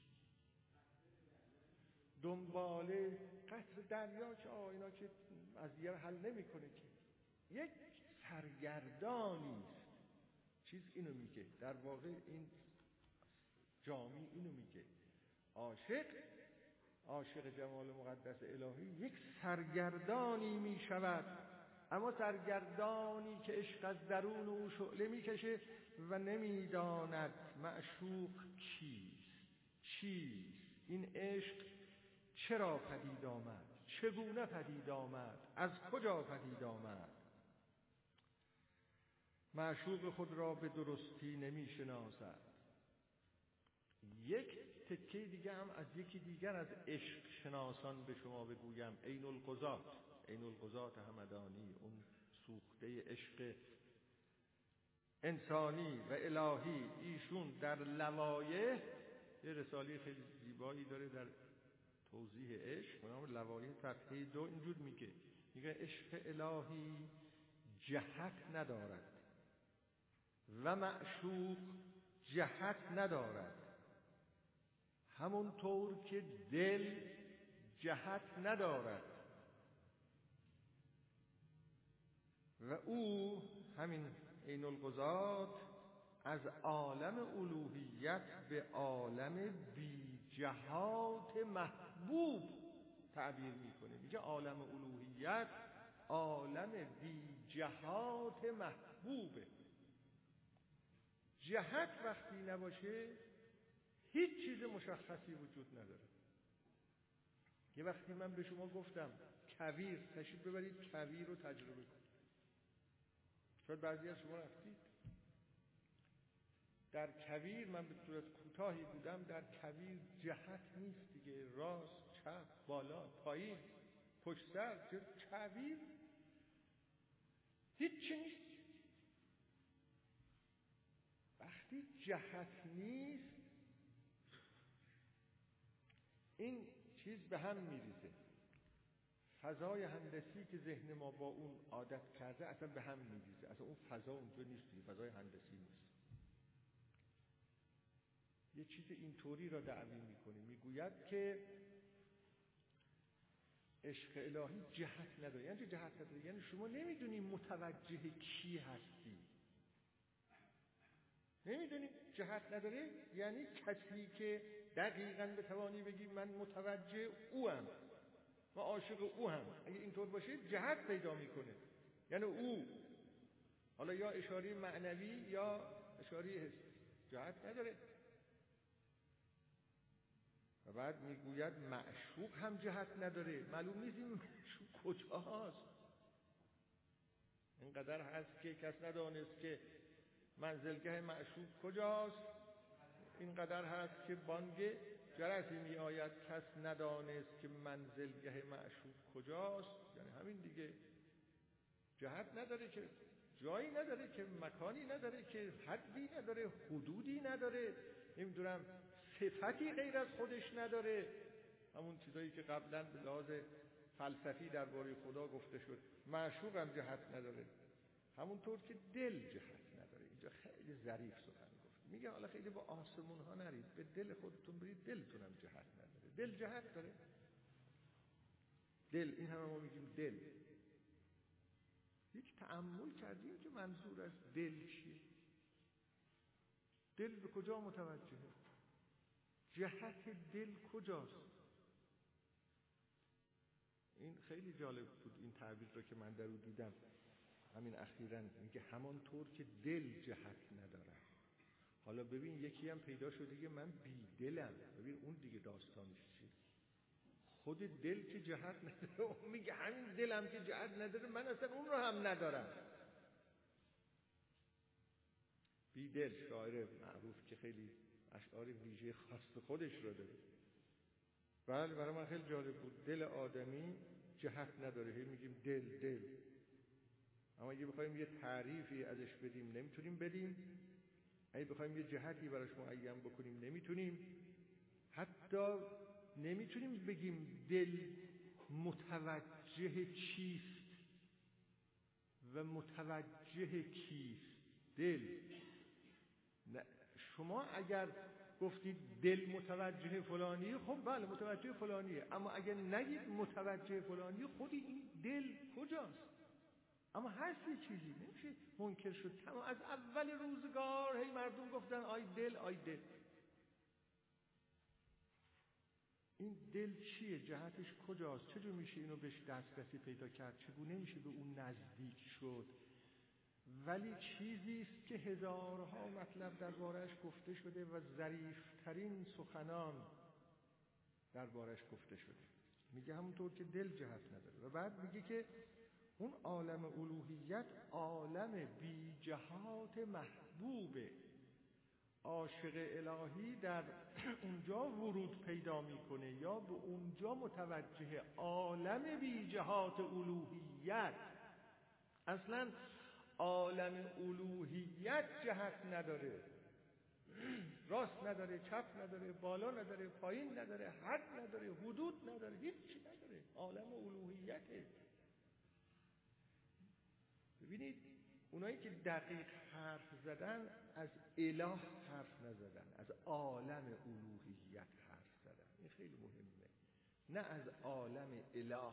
دنبال قطر دریا که اینا که از دیگر حل نمیکنه که، یک سرگردانی است. چیز اینو میگه، در واقع این جامی اینو میگه، عاشق جمال مقدس الهی یک سرگردانی میشود، اما سرگردانی که عشق از درون او شعله میکشه و نمیداند معشوق چیست. این عشق چرا پدید آمد، چگونه پدید آمد، از کجا پدید آمد. معشوق خود را به درستی نمیشناسد. یک تکه دیگه هم از یکی دیگر از عشق شناسان به شما بگویم، عین القضات همدانی، اون سوخته عشق انسانی و الهی. ایشون در لوایح یه رساله خیلی زیبایی داره در توضیح عشق، به نام لوایح صفحه 2 اینجور میگه عشق الهی جهت ندارد و معشوق جهت ندارد، همون طور که دل جهت ندارد و او همین عین القضات از عالم الوهیت به عالم بی جهات محبوب تعبیر میکنه. میگه عالم الوهیت عالم بی جهات محبوبه. جهت وقتی نباشه هیچ چیز مشخصی وجود نداره. یه وقتی من به شما گفتم کویر، تشریف ببرید کویر رو تجربه کنید. شاید بعضی از شما رفتید در کویر، من به صورت کوتاهی بودم، در کویر جهت نیست دیگه، راست، چپ، بالا، پایین، پشت سر. کویر هیچ چی نیست. وقتی جهت نیست این چیز به هم میریزه. فضای هندسی که ذهن ما با اون عادت کرده اصلا به هم می‌ریزه. اصلا اون فضا اونجا نیست، فضای هندسی نیست. یه چیز اینطوری را دعوی میکنه، میگوید که عشق الهی جهت نداره. یعنی جهت نداره یعنی شما نمیدونی متوجه کی هستی، نمیدونی. جهت نداره یعنی کسی که دقیقاً بتوانی بگی من متوجه اوام و عاشق او هم. اگه اینطور باشه جهت پیدا میکنه، یعنی او حالا یا اشاره معنوی یا اشاره حسی، جهت نداره. و بعد میگوید معشوق هم جهت نداره، معلوم نیست این معشوق کجاست. اینقدر هست که کس ندانست که منزلگه معشوق کجاست، اینقدر هست که بانگ جرسی می آید کس ندانست که منزلگه معشوق کجاست. یعنی همین دیگه، جهت نداره که، جایی نداره که، مکانی نداره که، حدی نداره، حدودی نداره، نمیدونم صفتی غیر از خودش نداره. همون چیزایی که قبلا به لحاظ فلسفی درباره خدا گفته شد. معشوق هم جهت نداره، همونطور که دل جهت نداره. اینجا خیلی ظریف سخن گفت، میگه حالا خیلی با آسمون ها نرید، به دل خودتون برید، دلتون هم جهت نداره. دل جهت داره. دل، این همه ما میگیم دل. یک تأمل کردیم که منظور از دل چیه؟ دل به کجا متوجهه؟ جهت دل کجاست؟ این خیلی جالب بود این تعبیر رو که من در او دیدم همین اخیراً. میگه همانطور که دل جهت نداره. حالا ببین یکی هم پیدا شده که من بی دلم. ببین اون دیگه داستانش چیه؟ خود دل که جهت نداره، اون میگه همین دلم که جهت نداره من اصلا اون رو هم ندارم. بی دل، شاعر معروف که خیلی اشعار ویژه خاص خودش رو داره. بله، برای من خیلی جالب بود. دل آدمی جهت نداره، هی میگیم دل دل، اما اگه بخوایم یه تعریفی ازش بدیم نمیتونیم بدیم، اگه بخوایم یه جهتی براش معین بکنیم نمیتونیم. حتی نمیتونیم بگیم دل متوجه چیست و متوجه کیست. دل نه. شما اگر گفتید دل متوجه فلانی، خب بله متوجه فلانیه، اما اگر نگید متوجه فلانی، خودی این دل کجاست؟ اما هست یه چیزی، نمیشه منکر شد. اما از اول روزگار هی مردم گفتن آی دل آی دل. این دل چیه؟ جهتش کجاست؟ چجور میشه اینو بهش دسترسی پیدا کرد؟ چگونه میشه به اون نزدیک شد؟ ولی چیزی است که هزارها مطلب دربارش گفته شده و ظریف‌ترین سخنان دربارش گفته شده. میگه همونطور که دل جهت نداره. و بعد میگه که اون عالم الوهیت عالم بی جهات محبوبه. عاشق الهی در اونجا ورود پیدا میکنه یا به اونجا متوجه عالم بی جهات الوهیت. اصلا عالم الوهیت جهت نداره، راست نداره، چپ نداره، بالا نداره، پایین نداره، حد نداره، حدود نداره، هیچی نداره. عالم الوهیته. ببینید اونایی که دقیق حرف زدن از اله حرف نزدن، از عالم الوهیت حرف زدن. این خیلی مهمه. نه از عالم اله،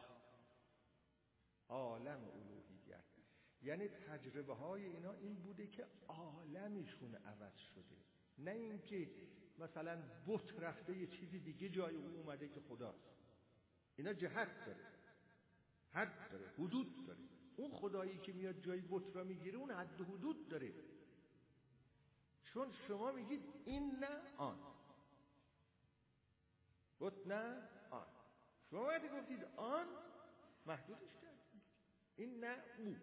عالم الوهیت. یعنی تجربه های اینا این بوده که عالمشون عوض شده، نه اینکه مثلا بت رفته یه چیزی دیگه جای او اومده که خداست. اینا جهت داره، حد داره، حدود داره. اون خدایی که میاد جای بت را میگیره اون حد و حدود داره، چون شما میگید این نه آن، بت نه آن. شما وقتی گفتید آن محدودش کردید، این نه او.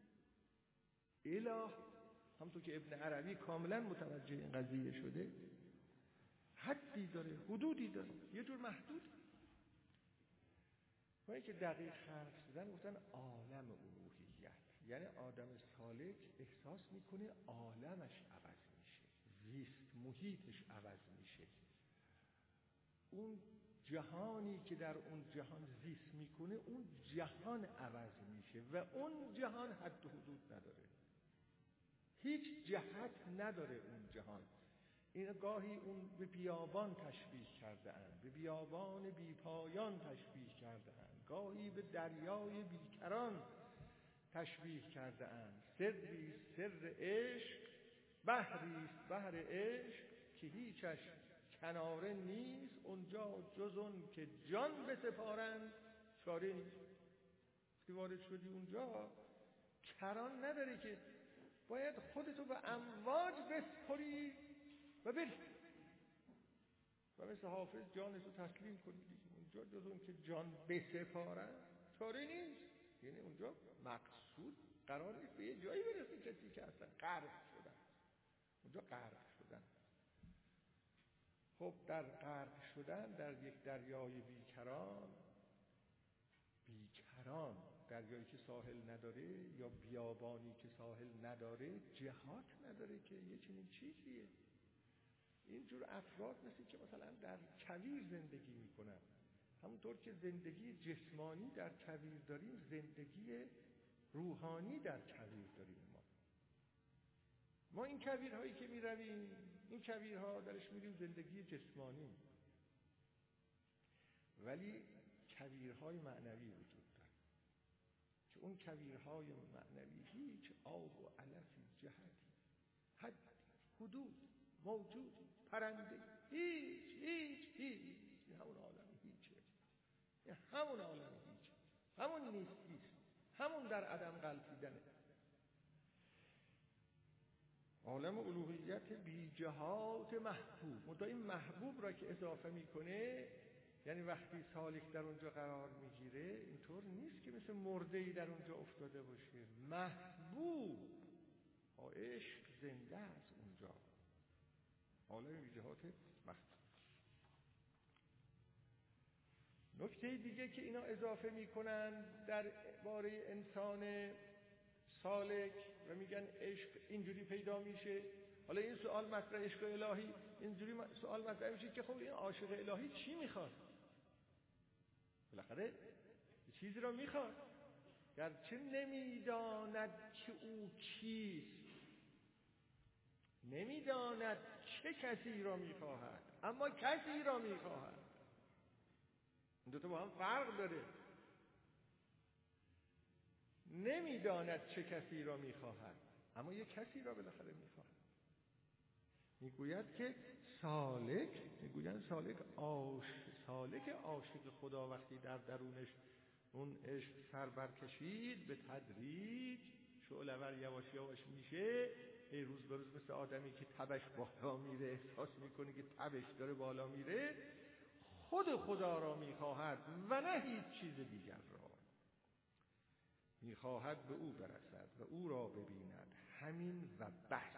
اله همونطور که ابن عربی کاملا متوجه این قضیه شده، حدی داره، حدودی داره، یه جور محدود. اونایی که دقیق حرف زدن گفتن عالم الوهیت، یعنی آدم سالک احساس میکنه عالمش عوض میشه، زیست محیطش عوض میشه. اون جهانی که در اون جهان زیست میکنه اون جهان عوض میشه و اون جهان حد و حدود نداره، هیچ جهت نداره اون جهان. این گاهی اون به بیابان تشبیه کرده اند، به بیابان بی پایان تشبیه کرده اند، گاهی به دریای بیکران تشبیه کرده اند. سری سر عشق، بحری است بحر عشق که هیچش کناره نیست، اونجا جز اون که جان بسپارند چاره نیست. وقتی وارد شدی اونجا کران نداری که باید خودتو به امواج بسپری و بری و مثل حافظ جانتو تسلیم کنی دیگه. اونجا جز اون که جان بسپارند چاره نیست، یعنی اونجا مقصود قرار نیست به یه جایی برسی کسی که اصلا غرق شدن، اونجا غرق شدن. خب در غرق شدن در یک دریای بیکران، دریایی که ساحل نداره یا بیابانی که ساحل نداره، جهات نداره که یه چنین چیزیه. اینجور افراد مثل که مثلا در کویر زندگی میکنن، همونطور که زندگی جسمانی در کویر داریم، زندگی روحانی در کویر داریم. ما این کویرهایی که میرویم، این کویرها درش میریم زندگی جسمانی، ولی کویرهای معنوی وجود داره که اون کویرهای معنوی هیچ آب و علفی، جهتی، حد، حدود، موجود، پرنده، هیچ همون عالم هیچه، همون عالم هیچه، همون نیستیست، همون در عدم غلطیدنه. عالم الوهیت بی جهات محبوب. مدعی محبوب را که اضافه میکنه، یعنی وقتی سالک در اونجا قرار میگیره اینطور نیست که مثل مرده‌ای در اونجا افتاده باشه. محبوب، عشق زنده است اونجا. عالم بی جهات محبوب. نکته دیگه که اینا اضافه میکنن در باره انسان سالک و میگن عشق اینجوری پیدا میشه. حالا این سوال مطرح، عشق الهی اینجوری سوال مطرح میشه که خب این عاشق الهی چی میخواد؟ بالاخره چیزی رو میخواد، گرچه نمیداند که او کیست، نمیداند چه کسی را میخواهد، اما کسی را میخواهد. این دوتا با هم فرق داره. نمیداند چه کسی را میخواهد، اما یک کسی را بالاخره میخواهد. میگوید که سالک عاشق خدا وقتی در درونش اون عشق سر برکشید، به تدریج شعله‌ور یواش یواش میشه، روز به روز مثل آدمی که تبش بالا میره، احساس میکنه که تبش داره بالا میره، خود خدا را میخواهد و نه هیچ چیز دیگر را. میخواهد به او برسد و او را ببیند، همین و بس.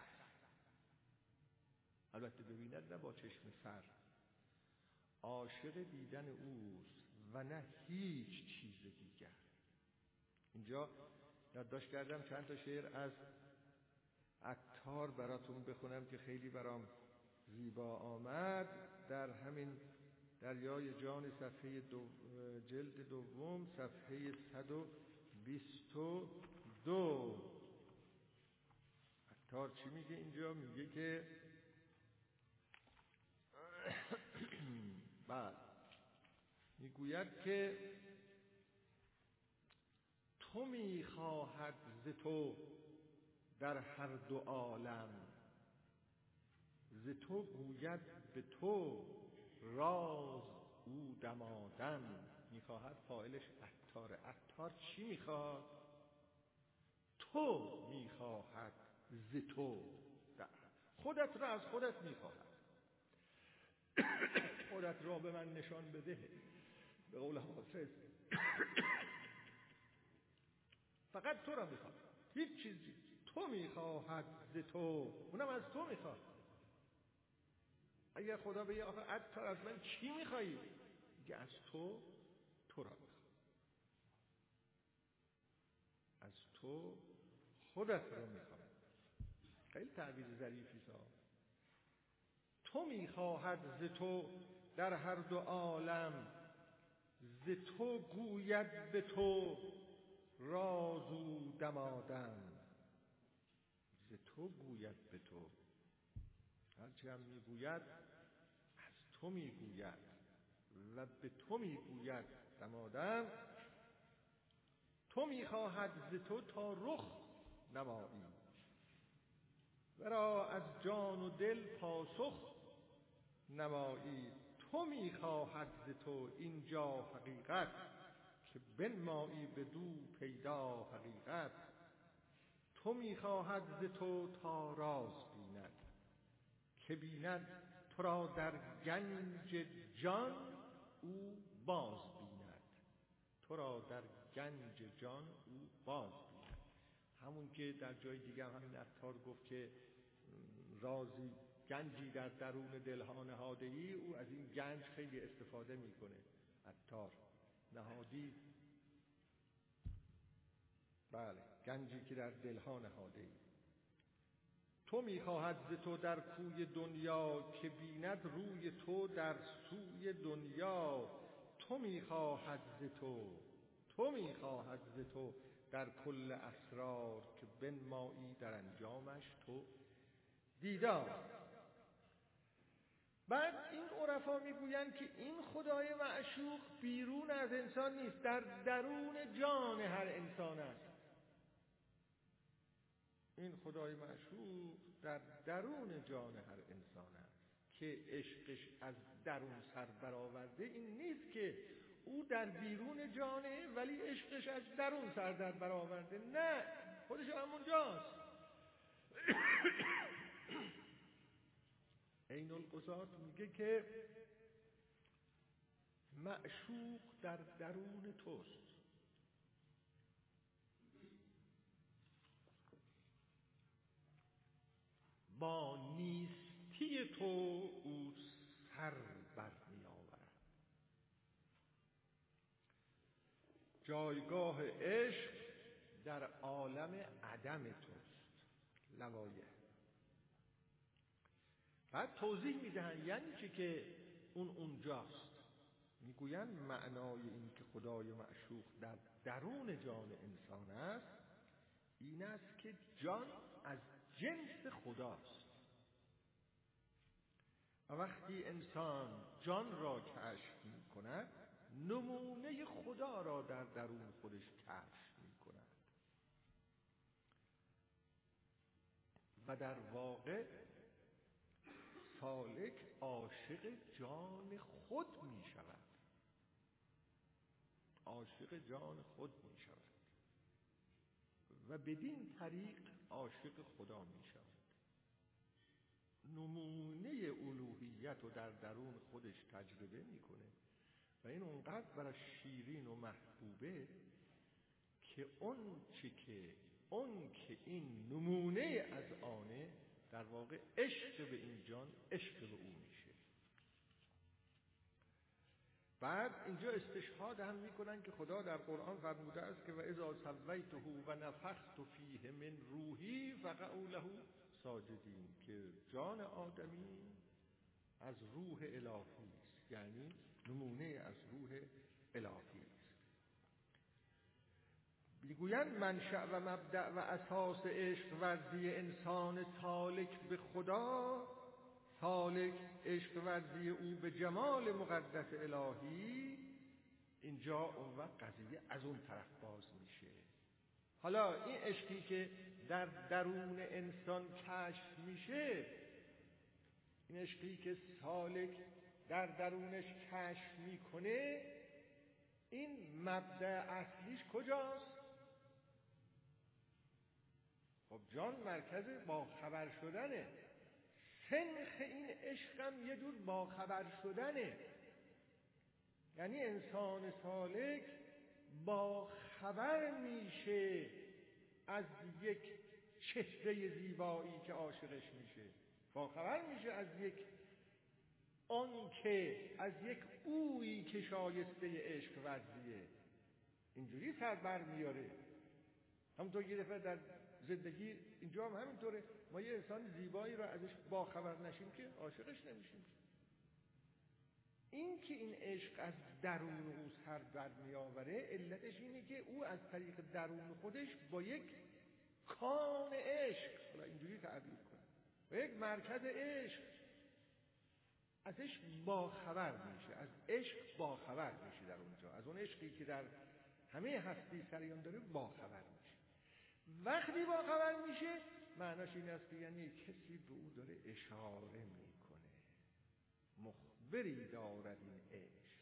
البته ببیند نه با چشم سر، عاشق دیدن اوست و نه هیچ چیز دیگر. اینجا یادداشت کردم چند تا شعر از عطار براتون بخونم که خیلی برام زیبا آمد. در همین دریای جان صفحه جلد دوم صفحه 122 عطار چی میگه اینجا؟ میگه که بعد میگوید که تو میخواهد ز تو در هر دو عالم، ز تو گوید به تو راز او دمادم. میخواهد فاعلش عطاره. عطار چی میخواد؟ تو میخواهد ز تو، خودت را از خودت میخواهد. خودت را به من نشان بده، به قول حافظ. فقط تو را میخواد، هیچ چیزی. تو میخواهد ز تو، اونم از تو میخواد. اگر خدا بگه آخه عطار از من چی میخوایی؟ میگه از تو، تو را میخواد. از تو خودت را میخواد. خیلی تعبیر ظریفی است. تو میخواهد ز تو در هر دو عالم، ز تو گوید به تو راز و دمادم. ز تو گوید به تو، هرچی هم میگوید از تو میگوید و به تو میگوید دمادم. تو میخواهد ز تو تا رخ نمایی، ورا از جان و دل پاسخ نمایی. تو میخواهد ز تو اینجا حقیقت، که بنمایی بدو پیدا حقیقت. تو میخواهد ز تو تا راز بیند، که بیند تو را در گنج جان او باز بیند. تو را در گنج جان او باز بیند. همون که در جای دیگه هم همین عطار گفت که رازی گنجی در درون دلها نهاده‌ای، او از این گنج خیلی استفاده میکنه. عطار نهادی، بله، گنجی که در دلها نهاده‌ای. تو میخواهد ز تو در کوی دنیا، که بیند روی تو در سوی دنیا. تو میخواهد ز تو در کل اسرار، که بنمایی در انجامش تو دیدار. بعد این عرفا میگویند که این خدای معشوق بیرون از انسان نیست، در درون جان هر انسان است. این خدای معشوق در درون جان هر انسان است که عشقش از درون سر برآورده. این نیست که او در بیرون جانه ولی عشقش از درون سر در برآورده، نه، خودش همونجاست. عین القصات میگه که معشوق در درون توست. با نیستی تو او سر بر می آورد. جایگاه عشق در عالم عدم توست. لوایح. بعد توضیح میدهن یعنی چی که اون اونجاست. میگوین معنای این که خدای معشوق در درون جان انسان است این است که جان از جنس خداست و وقتی انسان جان را کشف می کند نمونه خدا را در درون خودش کشف می کند و در واقع سالک عاشق جان خود می شود. عاشق جان خود می شود و بدین طریق عاشق خدا می شود. نمونه الوهیت رو در درون خودش تجربه میکنه و این اونقدر برای شیرین و محبوبه که اون که این نمونه از آنه در واقع عشق به این جان عشق به او میشه. بعد اینجا استشهاد هم میکنن که خدا در قرآن فرموده است که و اذا سویته و نفخت فیه من روحی فقعوا له ساجدین، که جان آدمی از روح الهی است، یعنی نمونه از روح الهی است. میگویند منشأ و مبدأ و اساس عشق ورزی انسان سالک به خدا، سالک عشق ورزی او به جمال مقدس الهی، اینجا اون وقت قضیه از اون طرف باز میشه. حالا این عشقی که در درون انسان کشف میشه، این عشقی که سالک در درونش کشف میکنه، این مبدأ اصلیش کجاست؟ خب جان مرکز باخبر شدنه. سنخ این عشقم یه جور باخبر شدنه، یعنی انسان سالک باخبر میشه از یک چهره زیبایی که عاشقش میشه، باخبر میشه از یک اویی که شایسته عشق ورزیه. اینجوری سر بر میاره. همونطور یه دفعه در زندگی اینجا هم همینطوره، ما یه انسان زیبایی رو ازش باخبر نشیم که عاشقش نمیشیم. این که این عشق از درون او سر در میآوره، علتش اینه که او از طریق درون خودش با یک کان عشق، حالا اینجوری تعبیر کنه، با یک مرکز عشق ازش باخبر میشه، از عشق باخبر میشه در اونجا، از اون عشقی که در همه هستی سریان داره باخبر میشه. وقتی باخبر میشه معناش این است که یعنی کسی به او داره اشاره میکنه، مخبری دارد این عشق.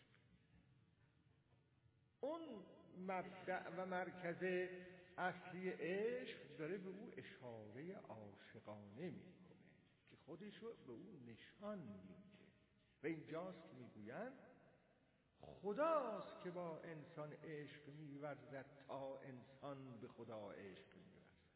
اون مبدأ و مرکز اصلی عشق داره به او اشاره عاشقانه میکنه که خودش رو به او نشان میده. و اینجاست که میگویند خداست که با انسان عشق می‌ورزد تا انسان به خدا عشق می‌ورزد.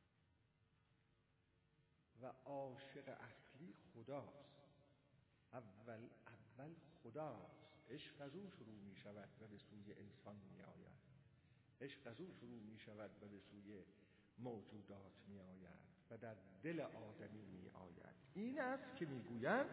و عاشق اصلی خداست، اول خداست. عشق از او شروع می‌شود و به سوی انسان می‌آید، عشق از او شروع می‌شود و به سوی موجودات می‌آید و در دل آدمی می‌آید. این است که می‌گویند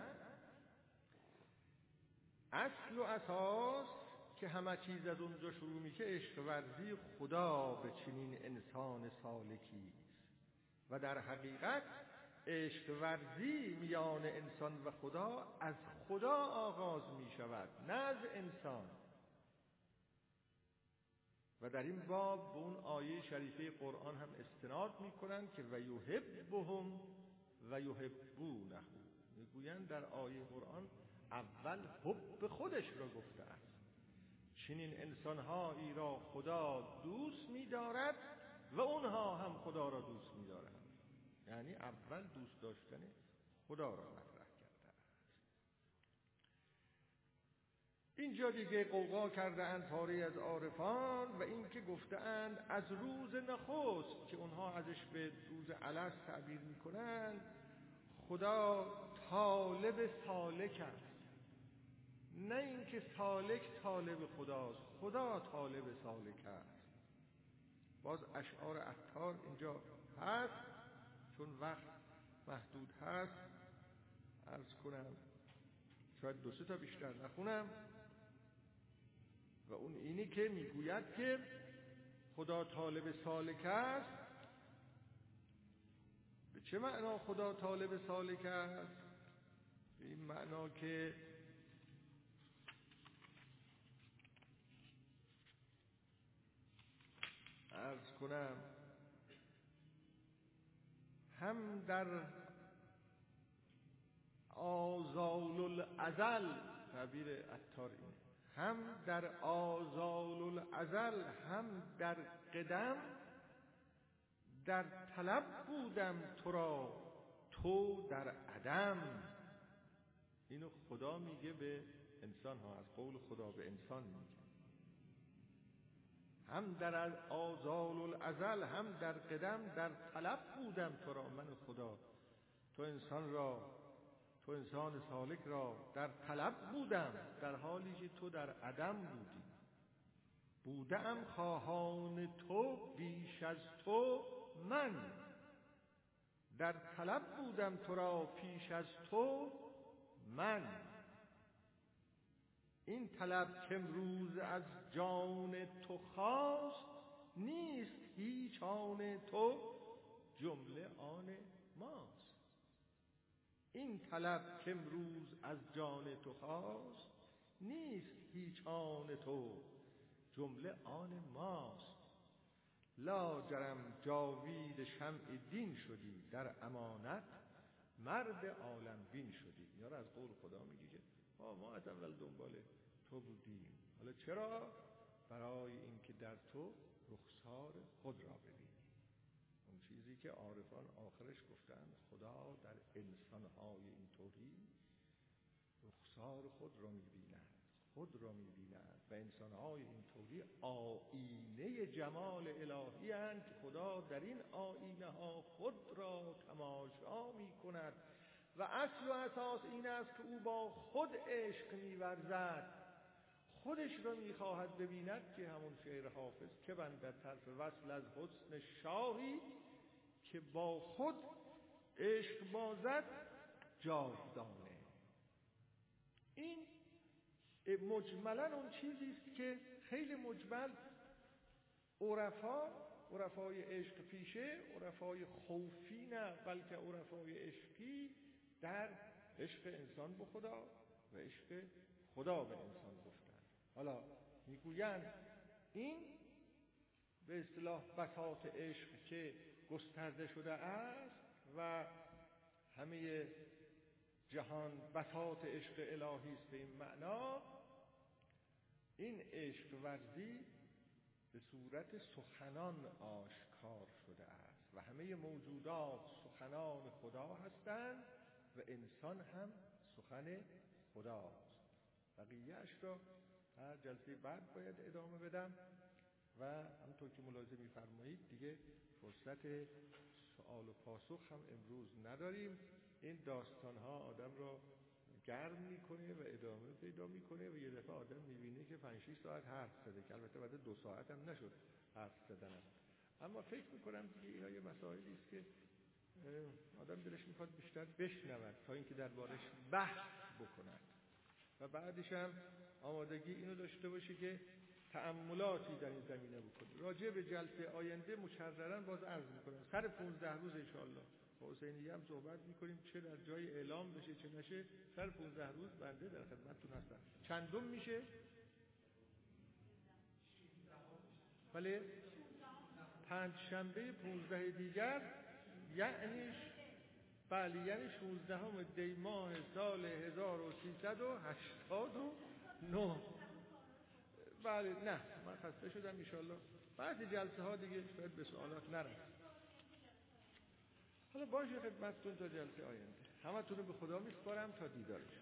اصل و اساس که همه چیز از اونجا شروع میشه عشق ورزی خدا به چنین انسان سالکی است. و در حقیقت عشق ورزی میان انسان و خدا از خدا آغاز میشود، نه از انسان. و در این باب به اون آیه شریفه قرآن هم استناد میکنند که و یحبهم و یحبونه، میگویند در آیه قرآن اول حب خودش را گفته است. چنین انسانهایی را خدا دوست می‌دارد و اونها هم خدا را دوست می‌دارند. یعنی اول دوست داشتن خدا را مطرح کرده است. اینجا دیگه قوقا کرده اند پاره از عارفان و این که گفته اند از روز نخست که اونها ازش به روز الست تعبیر می‌کنند خدا طالب سالک است، نه اینکه سالک طالب خداست، خدا طالب سالک است. باز اشعار عطار اینجا هست، چون وقت محدود هست عرض کنم شاید 2-3 تا بیشتر نخونم. و اون اینی که میگوید که خدا طالب سالک است. به چه معنا خدا طالب سالک است؟ به این معنا که عرض کنم هم در آزال الازل، تعبیر عطار اینه، هم در آزال الازل هم در قدم در طلب بودم تو را تو در عدم. اینو خدا میگه به انسان ها، از قول خدا به انسان میگه. هم در آزال الازل هم در قدم در طلب بودم تو را، من خدا تو انسان را، تو انسان سالک را در طلب بودم، در حالی که تو در عدم بودی. بودم خواهان تو بیش از تو من، در طلب بودم تو را پیش از تو من. این طلب که امروز از جان تو خواست، نیست هیچ آن تو جمله آن ماست. این طلب که امروز از جان تو خواست، نیست هیچ آن تو جمله آن ماست. لاجرم جاوید شمع دین شدی، در امانت مرد عالم بین شدی. اینا رو از قول خدا میگه که ما از اول دنبال تو بودیم. حالا چرا؟ برای اینکه در تو رخسار خود را ببینی. اون چیزی که عارفان آخرش گفتن خدا در انسانهای اینطوری رخسار خود را میبیند، خود را میبیند. و انسانهای اینطوری آینه جمال الهی اند که خدا در این آینه ها خود را تماشا میکند. و اصل و اساس این است که او با خود عشق می‌ورزد، خودش را می‌خواهد ببیند، که همون شعر حافظ که بندد طرف وصل از حسن شاهی، که با خود عشق بازد جاودانه. این مجملا اون چیزی است که خیلی مجمل عرفای عشق پیشه، عرفای خوفی نه بلکه عرفای عشقی در عشق انسان به خدا و عشق خدا به انسان گفتن. حالا میگویند این به اصطلاح بساط عشق که گسترده شده است و همه جهان بساط عشق الهی است. به این معنا این عشق ورزی به صورت سخنان آشکار شده است و همه موجودات سخنان خدا هستند و انسان هم سخن خداست. بقیه‌اش را هر جلسه بعد باید ادامه بدم و همونطور که ملاحظه می‌فرمایید دیگه فرصت سوال و پاسخ هم امروز نداریم. این داستان‌ها آدم را گرم میکنه و ادامه پیدا میکنه و یه دفعه آدم میبینه که 5-6 ساعت حرف زده، که البته بعد 2 ساعت هم نشد حرف زدنم. اما فکر میکنم دیگه اینا یه مسائلی است که آدم دلش میخواد بیشتر بشنود تا اینکه دربارش بحث بکند و بعدش هم آمادگی اینو داشته باشه که تأملاتی در این زمینه بکنه. راجع به جلسه آینده مکررن باز عرض میکنم سر 15 روز ان شاءالله با حسینی هم صحبت میکنیم، چه در جای اعلام بشه چه نشه. سر 15 روز بنده در خدمتتون هستم. چندم میشه؟ بله 5 شنبه 15 دیگر، یعنی بله یعنی 16 دی ماه سال 1389. بله نه من خسته شدم ان شاءالله بعد جلسه ها دیگه شاید به سوالات نرسیم. حالا باشه خدمتتون تا جلسه آینده. همتون رو به خدا میسپارم تا دیدارش.